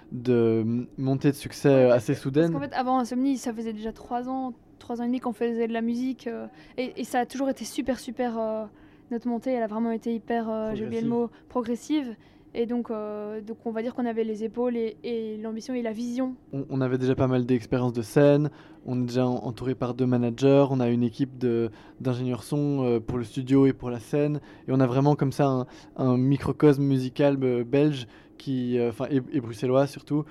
de montée de succès assez soudaine. Parce qu'en fait, avant Insomnie, ça faisait déjà 3 ans et demi qu'on faisait de la musique. Et ça a toujours été super. Notre montée, elle a vraiment été hyper, j'ai oublié le mot, progressive. Et donc on va dire qu'on avait les épaules et l'ambition et la vision. On avait déjà pas mal d'expérience de scène, on est déjà entouré par 2 managers, on a une équipe d'ingénieurs son pour le studio et pour la scène. Et on a vraiment comme ça un microcosme musical belge et bruxellois surtout,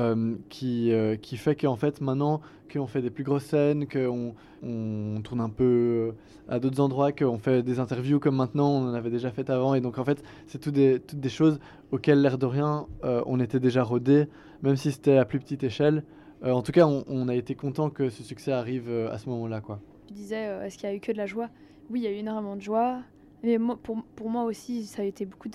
qui fait qu'en fait maintenant qu'on fait des plus grosses scènes, qu'on tourne un peu à d'autres endroits, qu'on fait des interviews comme maintenant on en avait déjà fait avant, et donc en fait c'est toutes des choses auxquelles l'air de rien on était déjà rodés, même si c'était à plus petite échelle. En tout cas on a été content que ce succès arrive à ce moment-là, quoi. Tu disais est-ce qu'il y a eu que de la joie? Oui, il y a eu énormément de joie, mais pour moi aussi ça a été beaucoup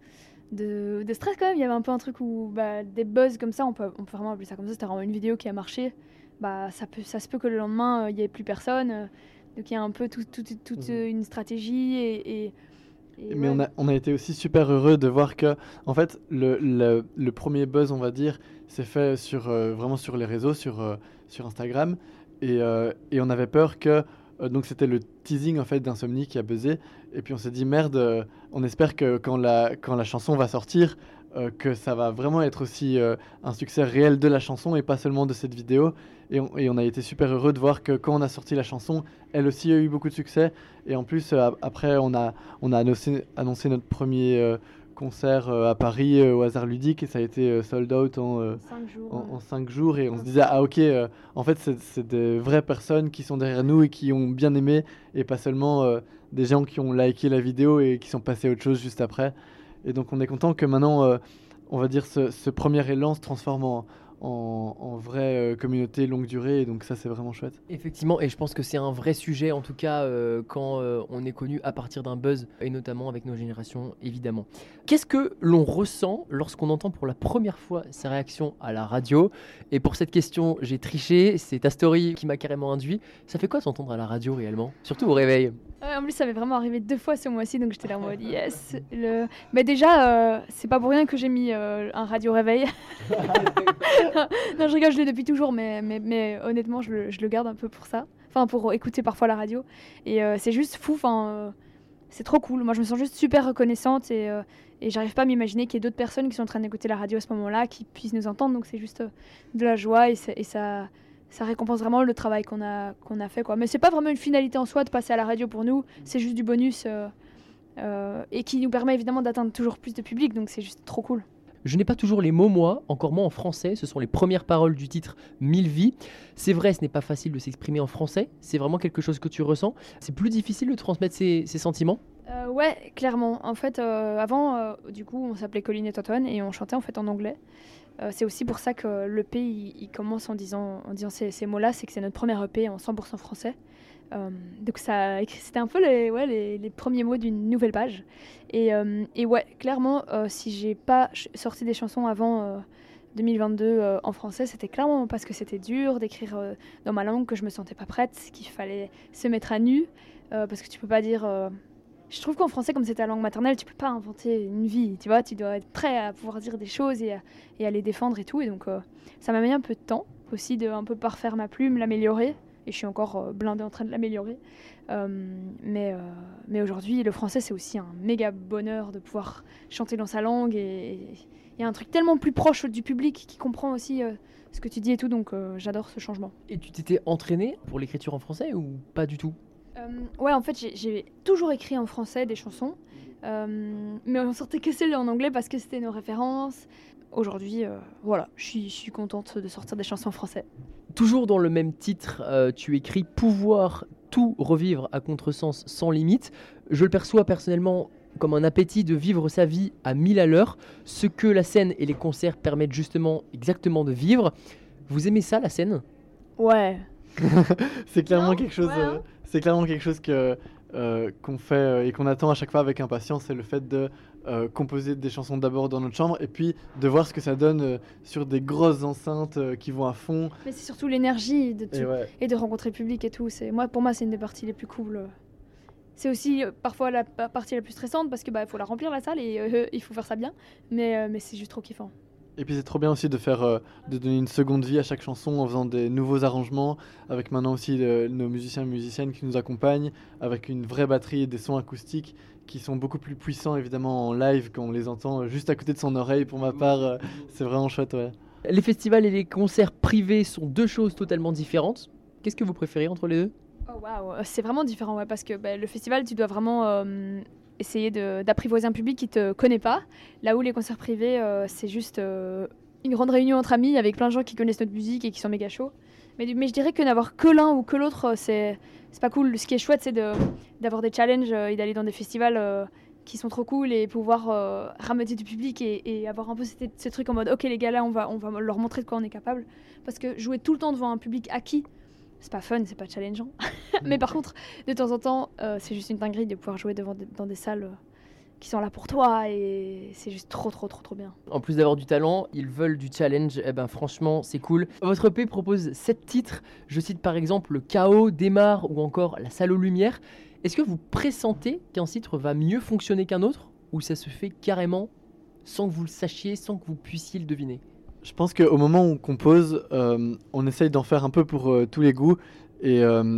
de stress quand même. Il y avait un peu un truc où des buzz comme ça, on peut vraiment appeler ça comme ça, c'était vraiment une vidéo qui a marché, ça se peut que le lendemain il n'y ait plus personne, donc il y a un peu toute une stratégie mais ouais. On a été aussi super heureux de voir que en fait le premier buzz, on va dire, s'est fait vraiment sur les réseaux, sur Instagram, et on avait peur que donc c'était le teasing en fait d'Insomnie qui a buzzé, et puis on s'est dit merde, on espère que quand la chanson va sortir, que ça va vraiment être aussi un succès réel de la chanson et pas seulement de cette vidéo. Et on a été super heureux de voir que quand on a sorti la chanson, elle aussi a eu beaucoup de succès. Et en plus, après, on a annoncé notre premier concert à Paris au Hasard Ludique, et ça a été sold out en 5 jours. Et on se disait, ah ok, en fait, c'est des vraies personnes qui sont derrière nous et qui ont bien aimé, et pas seulement des gens qui ont liké la vidéo et qui sont passés à autre chose juste après. Et donc on est content que maintenant, on va dire, ce premier élan se transforme en vraie communauté longue durée, et donc ça c'est vraiment chouette. Effectivement, et je pense que c'est un vrai sujet en tout cas quand on est connu à partir d'un buzz, et notamment avec nos générations évidemment. Qu'est-ce que l'on ressent lorsqu'on entend pour la première fois sa réaction à la radio? Et pour cette question j'ai triché, c'est ta story qui m'a carrément induit. Ça fait quoi s'entendre à la radio réellement, surtout au réveil? En plus ça m'est vraiment arrivé 2 fois ce mois-ci, donc j'étais là en mode yes. Mais déjà c'est pas pour rien que j'ai mis un radio réveil. Non, je rigole, je l'ai depuis toujours, mais honnêtement, je le garde un peu pour ça. Enfin, pour écouter parfois la radio. Et c'est juste fou. c'est trop cool. Moi, je me sens juste super reconnaissante et j'arrive pas à m'imaginer qu'il y ait d'autres personnes qui sont en train d'écouter la radio à ce moment-là, qui puissent nous entendre. Donc, c'est juste de la joie et ça récompense vraiment le travail qu'on a fait, quoi. Mais c'est pas vraiment une finalité en soi de passer à la radio pour nous. C'est juste du bonus et qui nous permet évidemment d'atteindre toujours plus de public. Donc, c'est juste trop cool. Je n'ai pas toujours les mots, moi, encore moins en français. Ce sont les premières paroles du titre 1000 vies. C'est vrai, ce n'est pas facile de s'exprimer en français. C'est vraiment quelque chose que tu ressens. C'est plus difficile de transmettre ces sentiments. Ouais, clairement. En fait, avant, du coup, on s'appelait Colline et Toton et on chantait en fait en anglais. C'est aussi pour ça que l'EP il commence en disant ces mots-là, c'est que c'est notre premier EP en 100% français. Donc c'était un peu les premiers mots d'une nouvelle page. Et ouais, clairement, si j'ai pas sorti des chansons avant 2022 en français, c'était clairement parce que c'était dur d'écrire dans ma langue, que je me sentais pas prête, qu'il fallait se mettre à nu, parce que tu peux pas dire... Je trouve qu'en français, comme c'est ta langue maternelle, tu peux pas inventer une vie, tu vois, tu dois être prêt à pouvoir dire des choses et à les défendre et tout. Et donc ça m'a mis un peu de temps aussi de un peu parfaire ma plume, l'améliorer. Et je suis encore blindée en train de l'améliorer. Mais aujourd'hui, le français, c'est aussi un méga bonheur de pouvoir chanter dans sa langue. Et il y a un truc tellement plus proche du public qui comprend aussi ce que tu dis et tout. Donc j'adore ce changement. Et tu t'étais entraînée pour l'écriture en français ou pas du tout ? Ouais, en fait, j'ai toujours écrit en français des chansons. Mais on sortait que celles en anglais parce que c'était nos références. Aujourd'hui, voilà, je suis contente de sortir des chansons en français. Toujours dans le même titre, tu écris « Pouvoir tout revivre à contresens sans limite ». Je le perçois personnellement comme un appétit de vivre sa vie à 1000 à l'heure, ce que la scène et les concerts permettent justement exactement de vivre. Vous aimez ça, la scène ? Ouais. C'est clairement quelque chose. Ouais, c'est clairement quelque chose qu'on fait et qu'on attend à chaque fois avec impatience. C'est le fait de composer des chansons d'abord dans notre chambre et puis de voir ce que ça donne sur des grosses enceintes qui vont à fond. Mais c'est surtout l'énergie et de rencontrer le public et tout. Pour moi, c'est une des parties les plus cool. C'est aussi parfois la partie la plus stressante parce que faut la remplir la salle et il faut faire ça bien. Mais c'est juste trop kiffant. Et puis c'est trop bien aussi de de donner une seconde vie à chaque chanson en faisant des nouveaux arrangements, avec maintenant aussi nos musiciens et musiciennes qui nous accompagnent, avec une vraie batterie et des sons acoustiques qui sont beaucoup plus puissants évidemment en live quand on les entend juste à côté de son oreille. Pour ma part, c'est vraiment chouette, ouais. Les festivals et les concerts privés sont deux choses totalement différentes. Qu'est-ce que vous préférez entre les deux ? Oh waouh, c'est vraiment différent, ouais, parce que le festival, tu dois vraiment essayer d'apprivoiser un public qui te connaît pas. Là où les concerts privés, c'est juste une grande réunion entre amis avec plein de gens qui connaissent notre musique et qui sont méga chauds. Mais je dirais que n'avoir que l'un ou que l'autre, c'est pas cool. Ce qui est chouette, c'est d'avoir des challenges et d'aller dans des festivals qui sont trop cool et pouvoir ramener du public et avoir un peu ce truc en mode ok les gars là on va leur montrer de quoi on est capable. Parce que jouer tout le temps devant un public acquis, c'est pas fun, c'est pas challengeant. Mais par contre, de temps en temps, c'est juste une dinguerie de pouvoir jouer dans des salles qui sont là pour toi et c'est juste trop bien. En plus d'avoir du talent, ils veulent du challenge. Eh ben franchement, c'est cool. Votre EP propose 7 titres. Je cite par exemple Le Chaos, Démarre ou encore La Salle aux Lumières. Est-ce que vous pressentez qu'un titre va mieux fonctionner qu'un autre ou ça se fait carrément sans que vous le sachiez, sans que vous puissiez le deviner ? Je pense qu'au moment où on compose, on essaye d'en faire un peu pour tous les goûts. Et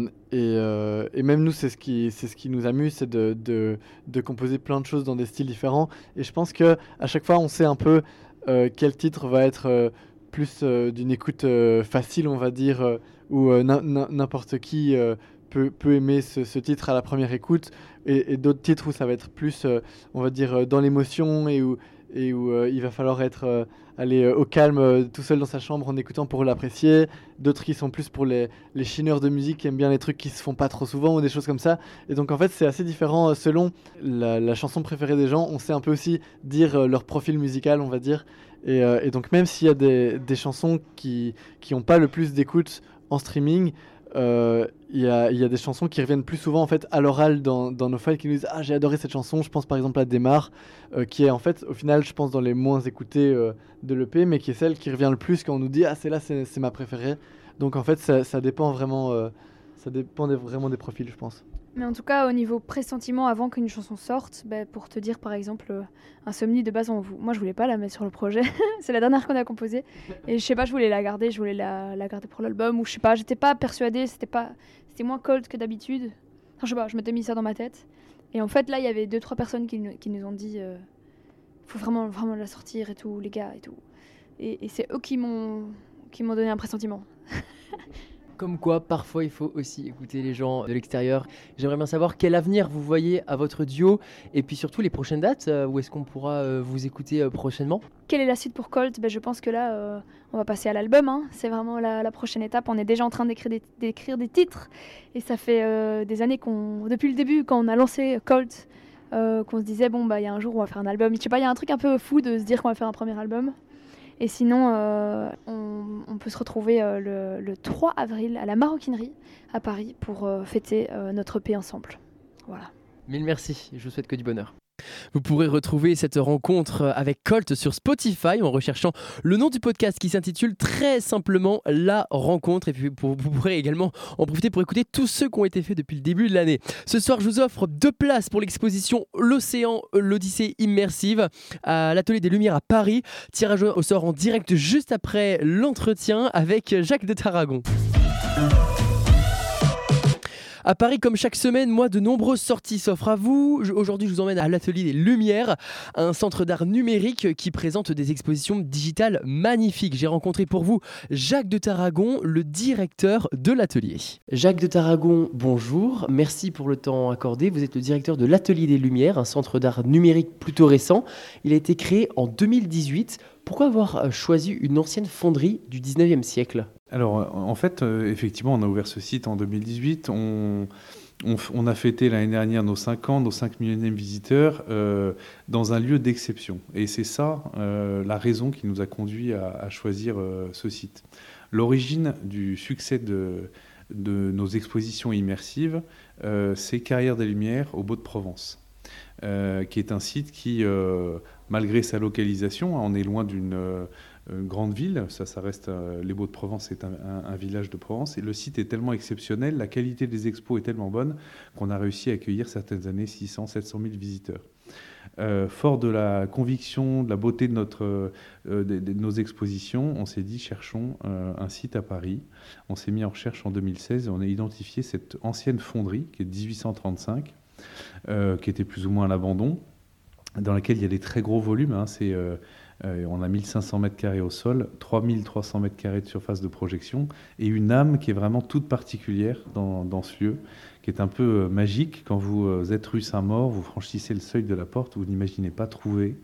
même nous, c'est ce qui nous amuse, c'est de composer plein de choses dans des styles différents. Et je pense qu'à chaque fois, on sait un peu quel titre va être plus d'une écoute facile, on va dire, où n'importe qui peut aimer ce titre à la première écoute. Et d'autres titres où ça va être plus, on va dire, dans l'émotion et où il va falloir aller au calme tout seul dans sa chambre en écoutant pour l'apprécier. D'autres qui sont plus pour les chineurs de musique qui aiment bien les trucs qui se font pas trop souvent ou des choses comme ça. Et donc en fait c'est assez différent selon la chanson préférée des gens. On sait un peu aussi dire leur profil musical, on va dire. Et donc même s'il y a des chansons qui ont pas le plus d'écoute en streaming, il y a des chansons qui reviennent plus souvent en fait à l'oral dans nos files qui nous disent j'ai adoré cette chanson. Je pense par exemple à Démarre qui est en fait au final je pense dans les moins écoutées de l'EP mais qui est celle qui revient le plus quand on nous dit celle-là c'est ma préférée. Donc en fait ça dépend vraiment vraiment des profils je pense. Mais en tout cas, au niveau pressentiment, avant qu'une chanson sorte, pour te dire par exemple, Insomnie de base, moi je voulais pas la mettre sur le projet, c'est la dernière qu'on a composée, et je sais pas, je voulais la garder pour l'album, ou je sais pas, j'étais pas persuadée, c'était moins cold que d'habitude, enfin je sais pas, je m'étais mis ça dans ma tête, Et en fait, là, il y avait 2-3 personnes qui nous ont dit faut vraiment la sortir et tout, les gars et tout. Et c'est eux qui m'ont donné un pressentiment. Comme quoi, parfois, il faut aussi écouter les gens de l'extérieur. J'aimerais bien savoir quel avenir vous voyez à votre duo et puis surtout les prochaines dates. Où est-ce qu'on pourra vous écouter prochainement ? Quelle est la suite pour Colt ? Je pense que là, on va passer à l'album. Hein. C'est vraiment la prochaine étape. On est déjà en train d'écrire des titres. Et ça fait des années depuis le début, quand on a lancé Colt, qu'on se disait, il y a un jour, on va faire un album. Je sais pas, il y a un truc un peu fou de se dire qu'on va faire un premier album. Et sinon, on peut se retrouver le 3 avril à la Maroquinerie à Paris pour fêter notre EP ensemble. Voilà. Mille merci, je vous souhaite que du bonheur. Vous pourrez retrouver cette rencontre avec Colt sur Spotify en recherchant le nom du podcast qui s'intitule très simplement La Rencontre. Et puis vous pourrez également en profiter pour écouter tous ceux qui ont été faits depuis le début de l'année. Ce soir, je vous offre 2 places pour l'exposition L'Océan, l'Odyssée immersive à l'Atelier des Lumières à Paris. Tirage au sort en direct juste après l'entretien avec Jacques de Tarragon. À Paris, comme chaque semaine, de nombreuses sorties s'offrent à vous. Aujourd'hui, je vous emmène à l'Atelier des Lumières, un centre d'art numérique qui présente des expositions digitales magnifiques. J'ai rencontré pour vous Jacques de Tarragon, le directeur de l'atelier. Jacques de Tarragon, bonjour. Merci pour le temps accordé. Vous êtes le directeur de l'Atelier des Lumières, un centre d'art numérique plutôt récent. Il a été créé en 2018. Pourquoi avoir choisi une ancienne fonderie du 19e siècle ? Alors, en fait, effectivement, on a ouvert ce site en 2018. On a fêté l'année dernière nos 5 ans, nos 5 millionième visiteurs, dans un lieu d'exception. Et c'est ça la raison qui nous a conduit à choisir ce site. L'origine du succès de nos expositions immersives, c'est Carrière des Lumières au Baux-de-Provence, qui est un site qui, malgré sa localisation, on est loin d'une grande ville, ça reste les Baux-de-Provence, c'est un village de Provence, et le site est tellement exceptionnel, la qualité des expos est tellement bonne qu'on a réussi à accueillir certaines années 600, 700 000 visiteurs. Fort de la conviction, de la beauté de nos expositions, on s'est dit cherchons un site à Paris. On s'est mis en recherche en 2016 et on a identifié cette ancienne fonderie qui est de 1835, qui était plus ou moins à l'abandon, dans laquelle il y a des très gros volumes. On a 1500 mètres carrés au sol, 3300 mètres carrés de surface de projection et une âme qui est vraiment toute particulière dans ce lieu, qui est un peu magique. Quand vous êtes rue Saint-Maur, vous franchissez le seuil de la porte, vous n'imaginez pas trouver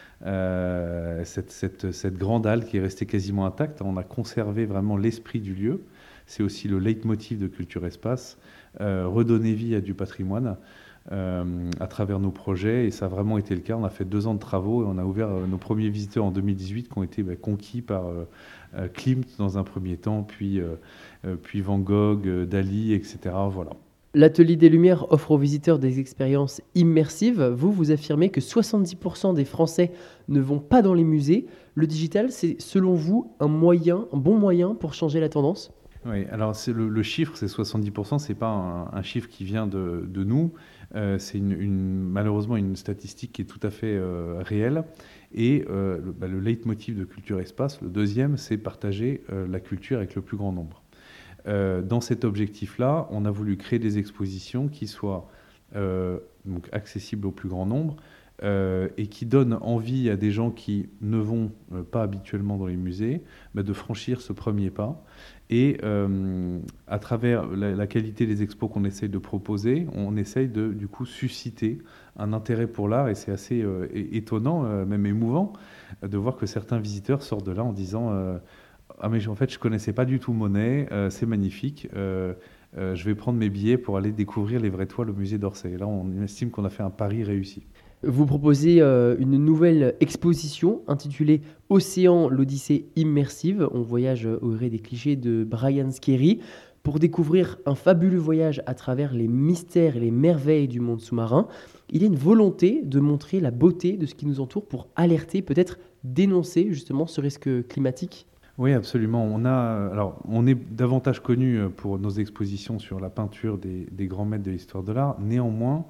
cette grande halle qui est restée quasiment intacte. On a conservé vraiment l'esprit du lieu. C'est aussi le leitmotiv de Culture Espace, redonner vie à du patrimoine. À travers nos projets, et ça a vraiment été le cas. On a fait 2 ans de travaux et on a ouvert nos premiers visiteurs en 2018 qui ont été conquis par Klimt dans un premier temps, puis Van Gogh, Dali, etc. Voilà. L'Atelier des Lumières offre aux visiteurs des expériences immersives. Vous affirmez que 70% des Français ne vont pas dans les musées. Le digital, c'est selon vous un bon moyen pour changer la tendance ? Oui, alors le chiffre, c'est 70%, c'est pas un chiffre qui vient de nous, c'est malheureusement une statistique qui est tout à fait réelle. Et le leitmotiv de Culture Espace, le deuxième, c'est partager la culture avec le plus grand nombre. Dans cet objectif-là, on a voulu créer des expositions qui soient donc accessibles au plus grand nombre, et qui donne envie à des gens qui ne vont pas habituellement dans les musées de franchir ce premier pas. Et à travers la qualité des expos qu'on essaye de proposer, on essaye de du coup susciter un intérêt pour l'art, et c'est assez étonnant, même émouvant, de voir que certains visiteurs sortent de là en disant ah mais en fait je connaissais pas du tout Monet, c'est magnifique. Je vais prendre mes billets pour aller découvrir les vraies toiles au musée d'Orsay. Et là, on estime qu'on a fait un pari réussi. Vous proposez une nouvelle exposition intitulée Océan, l'Odyssée immersive. On voyage au gré des clichés de Brian Skerry pour découvrir un fabuleux voyage à travers les mystères et les merveilles du monde sous-marin. Il y a une volonté de montrer la beauté de ce qui nous entoure pour alerter, peut-être dénoncer justement ce risque climatique. Oui, absolument. On est davantage connu pour nos expositions sur la peinture des grands maîtres de l'histoire de l'art. Néanmoins,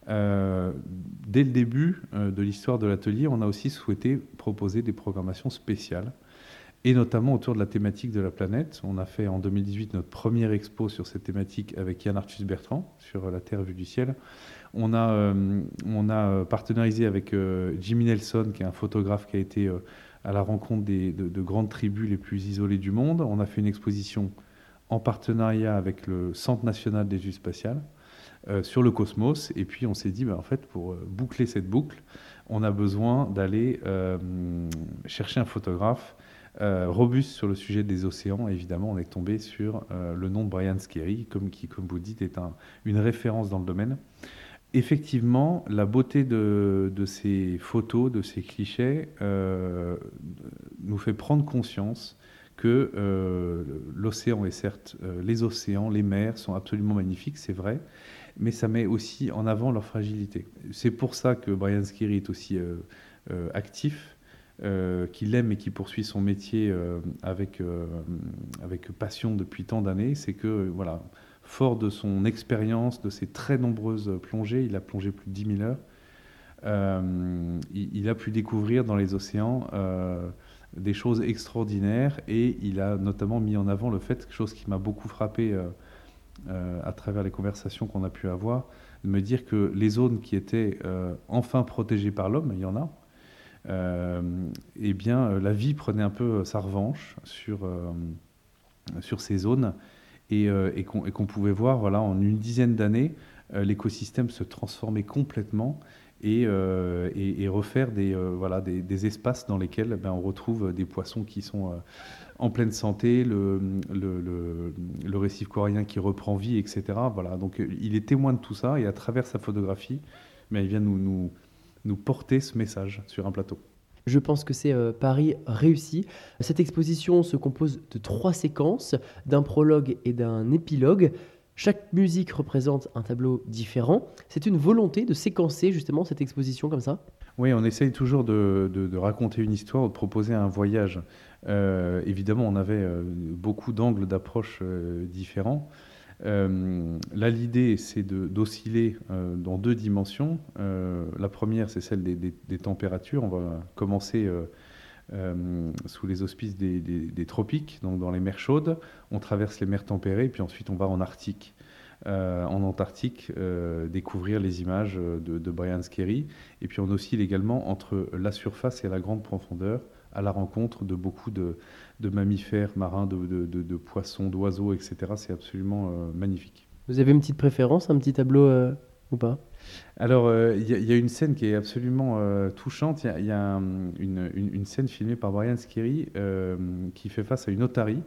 dès le début de l'histoire de l'atelier, on a aussi souhaité proposer des programmations spéciales. et notamment autour de la thématique de la planète. On a fait en 2018 notre première expo sur cette thématique avec Yann Arthus Bertrand, sur la Terre vue du ciel. On a partenarisé avec Jimmy Nelson, qui est un photographe qui a été à la rencontre de grandes tribus les plus isolées du monde. On a fait une exposition en partenariat avec le Centre national des études spatiales sur le cosmos. Et puis on s'est dit, en fait, pour boucler cette boucle, on a besoin d'aller chercher un photographe robuste sur le sujet des océans. Et évidemment, on est tombé sur le nom de Brian Skerry, qui, comme vous dites, est une référence dans le domaine. Effectivement, la beauté de ces photos, de ces clichés, nous fait prendre conscience que l'océan est certes, les océans, les mers sont absolument magnifiques, c'est vrai, mais ça met aussi en avant leur fragilité. C'est pour ça que Brian Skerry est aussi actif, qu'il aime et qui poursuit son métier avec passion depuis tant d'années. C'est que, voilà, fort de son expérience, de ses très nombreuses plongées, il a plongé plus de 10 000 heures, il a pu découvrir dans les océans des choses extraordinaires, et il a notamment mis en avant le fait, quelque chose qui m'a beaucoup frappé à travers les conversations qu'on a pu avoir, de me dire que les zones qui étaient enfin protégées par l'homme, il y en a, eh bien la vie prenait un peu sa revanche sur ces zones, et qu'on pouvait voir, voilà, en une dizaine d'années, l'écosystème se transformer complètement et refaire des espaces dans lesquels on retrouve des poissons qui sont en pleine santé, le récif corallien qui reprend vie, etc. Voilà, donc il est témoin de tout ça, et à travers sa photographie, il vient nous porter ce message sur un plateau. Je pense que c'est Paris réussi. Cette exposition se compose de 3 séquences, d'un prologue et d'un épilogue. Chaque musique représente un tableau différent. C'est une volonté de séquencer justement cette exposition comme ça ? Oui, on essaye toujours de raconter une histoire, de proposer un voyage. Évidemment, on avait beaucoup d'angles d'approche différents. Là, l'idée, c'est d'osciller dans 2 dimensions. La première, c'est celle des températures. On va commencer sous les auspices des tropiques, donc dans les mers chaudes. On traverse les mers tempérées, puis ensuite on va en Arctique. En Antarctique, découvrir les images de Brian Skerry. Et puis on oscille également entre la surface et la grande profondeur, à la rencontre de beaucoup de mammifères marins, de poissons, d'oiseaux, etc. C'est absolument magnifique. Vous avez une petite préférence, un petit tableau ou pas ? Alors, il y a une scène qui est absolument touchante. Il y a une scène filmée par Brian Skerry qui fait face à une otarie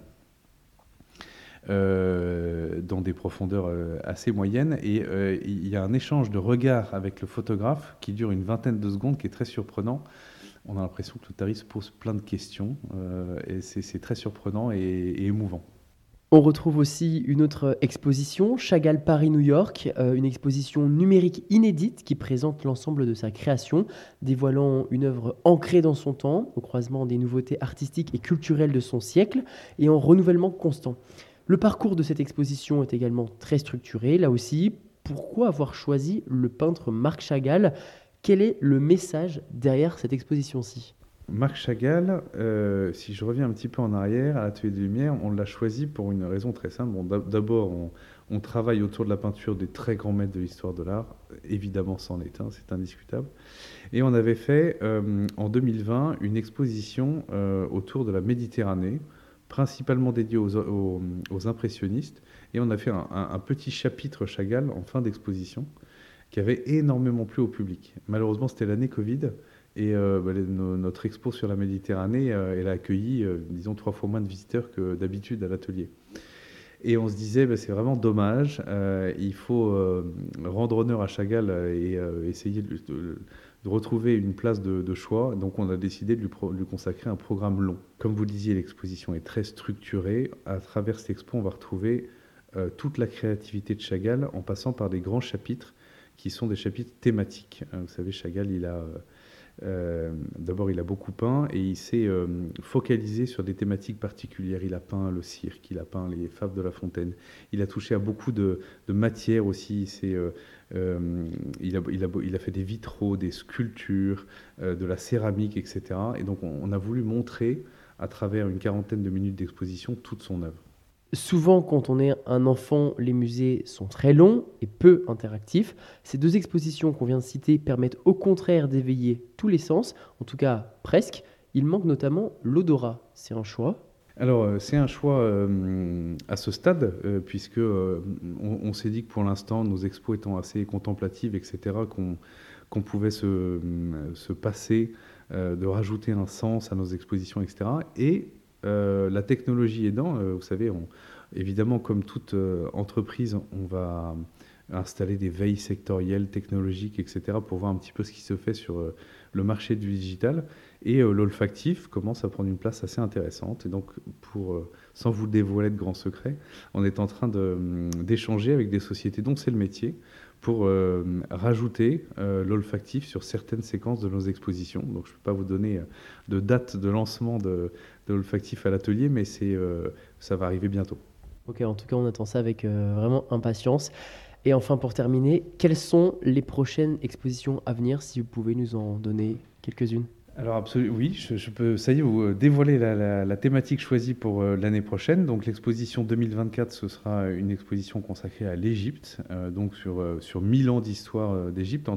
dans des profondeurs assez moyennes. Et il y a un échange de regards avec le photographe qui dure une vingtaine de secondes, qui est très surprenant. On a l'impression que l'otarie se pose plein de questions, et c'est très surprenant et émouvant. On retrouve aussi une autre exposition, Chagall Paris-New York, une exposition numérique inédite qui présente l'ensemble de sa création, dévoilant une œuvre ancrée dans son temps, au croisement des nouveautés artistiques et culturelles de son siècle, et en renouvellement constant. Le parcours de cette exposition est également très structuré. Là aussi, pourquoi avoir choisi le peintre Marc Chagall ? Quel est le message derrière cette exposition-ci ? Marc Chagall, si je reviens un petit peu en arrière, à l'Atelier des Lumières, on l'a choisi pour une raison très simple. Bon, d'abord, on travaille autour de la peinture des très grands maîtres de l'histoire de l'art. Évidemment, c'en est un, c'est indiscutable. Et on avait fait, en 2020, une exposition autour de la Méditerranée, principalement dédiée aux impressionnistes. Et on a fait un petit chapitre Chagall en fin d'exposition, qui avait énormément plu au public. Malheureusement, c'était l'année Covid, et notre expo sur la Méditerranée, elle a accueilli, disons, 3 fois moins de visiteurs que d'habitude à l'atelier. Et on se disait, c'est vraiment dommage, il faut rendre honneur à Chagall et essayer de retrouver une place de choix. Donc on a décidé de lui consacrer un programme long. Comme vous le disiez, l'exposition est très structurée. À travers cette expo, on va retrouver toute la créativité de Chagall, en passant par des grands chapitres qui sont des chapitres thématiques. Vous savez, Chagall, d'abord, il a beaucoup peint, et il s'est focalisé sur des thématiques particulières. Il a peint le cirque, il a peint les fables de La Fontaine. Il a touché à beaucoup de matières aussi. Il a fait des vitraux, des sculptures, de la céramique, etc. Et donc, on a voulu montrer à travers une 40aine de minutes d'exposition toute son œuvre. Souvent, quand on est un enfant, les musées sont très longs et peu interactifs. Ces 2 expositions qu'on vient de citer permettent au contraire d'éveiller tous les sens, en tout cas presque. Il manque notamment l'odorat. C'est un choix ? Alors, c'est un choix à ce stade, puisque on s'est dit que pour l'instant, nos expos étant assez contemplatives, etc., qu'on pouvait se passer de rajouter un sens à nos expositions, etc. Et la technologie aidant, vous savez, évidemment, comme toute entreprise, on va installer des veilles sectorielles, technologiques, etc., pour voir un petit peu ce qui se fait sur le marché du digital. Et l'olfactif commence à prendre une place assez intéressante. Et donc, sans vous dévoiler de grands secrets, on est en train d'échanger avec des sociétés dont c'est le métier pour rajouter l'olfactif sur certaines séquences de nos expositions. Donc, je ne peux pas vous donner de date de lancement de l'olfactif à l'atelier, mais ça va arriver bientôt. Ok, en tout cas, on attend ça avec vraiment impatience. Et enfin, pour terminer, quelles sont les prochaines expositions à venir, si vous pouvez nous en donner quelques-unes ? Alors absolument, oui, je peux, ça y est, vous dévoiler la thématique choisie pour l'année prochaine. Donc l'exposition 2024, ce sera une exposition consacrée à l'Égypte, donc sur 1000 ans d'histoire d'Égypte,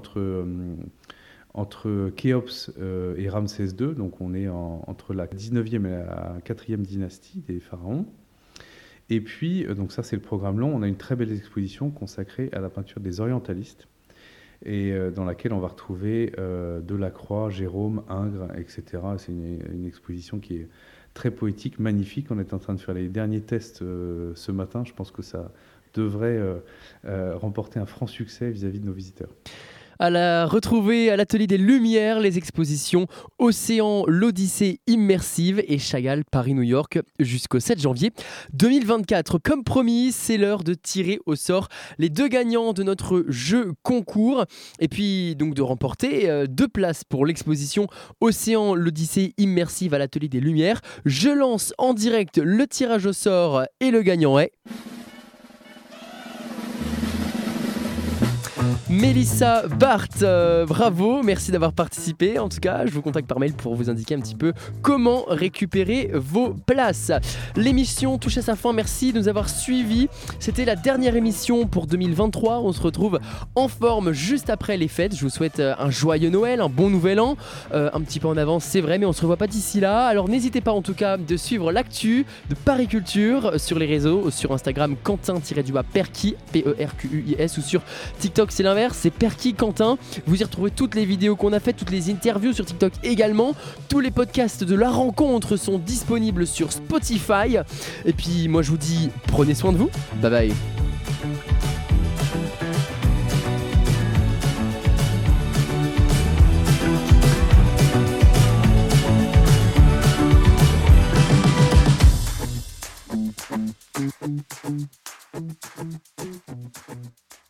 entre Khéops et Ramsès II. Donc on est entre la 19e et la 4e dynastie des pharaons. Et puis, donc ça c'est le programme long, on a une très belle exposition consacrée à la peinture des orientalistes, et dans laquelle on va retrouver Delacroix, Gérôme, Ingres, etc. C'est une exposition qui est très poétique, magnifique. On est en train de faire les derniers tests ce matin. Je pense que ça devrait remporter un franc succès vis-à-vis de nos visiteurs. À la retrouver à l'Atelier des Lumières, les expositions Océan, l'Odyssée immersive et Chagall Paris-New York jusqu'au 7 janvier 2024. Comme promis, c'est l'heure de tirer au sort les 2 gagnants de notre jeu concours et puis donc de remporter 2 places pour l'exposition Océan, l'Odyssée immersive à l'Atelier des Lumières. Je lance en direct le tirage au sort et le gagnant est... Mélissa Barthes, bravo, merci d'avoir participé. En tout cas, je vous contacte par mail pour vous indiquer un petit peu comment récupérer vos places. L'émission touche à sa fin, merci de nous avoir suivis. C'était la dernière émission pour 2023. On se retrouve en forme juste après les fêtes. Je vous souhaite un joyeux Noël, un bon nouvel an. Un petit peu en avance, c'est vrai, mais on se revoit pas d'ici là. Alors n'hésitez pas en tout cas de suivre l'actu de Paris Culture sur les réseaux, sur Instagram Quentin-Perquis, P-E-R-Q-U-I-S, ou sur TikTok, c'est l'inverse, c'est Perquis Quentin. Vous y retrouvez toutes les vidéos qu'on a faites, toutes les interviews sur TikTok également. Tous les podcasts de la rencontre sont disponibles sur Spotify. Et puis moi je vous dis, prenez soin de vous. Bye bye.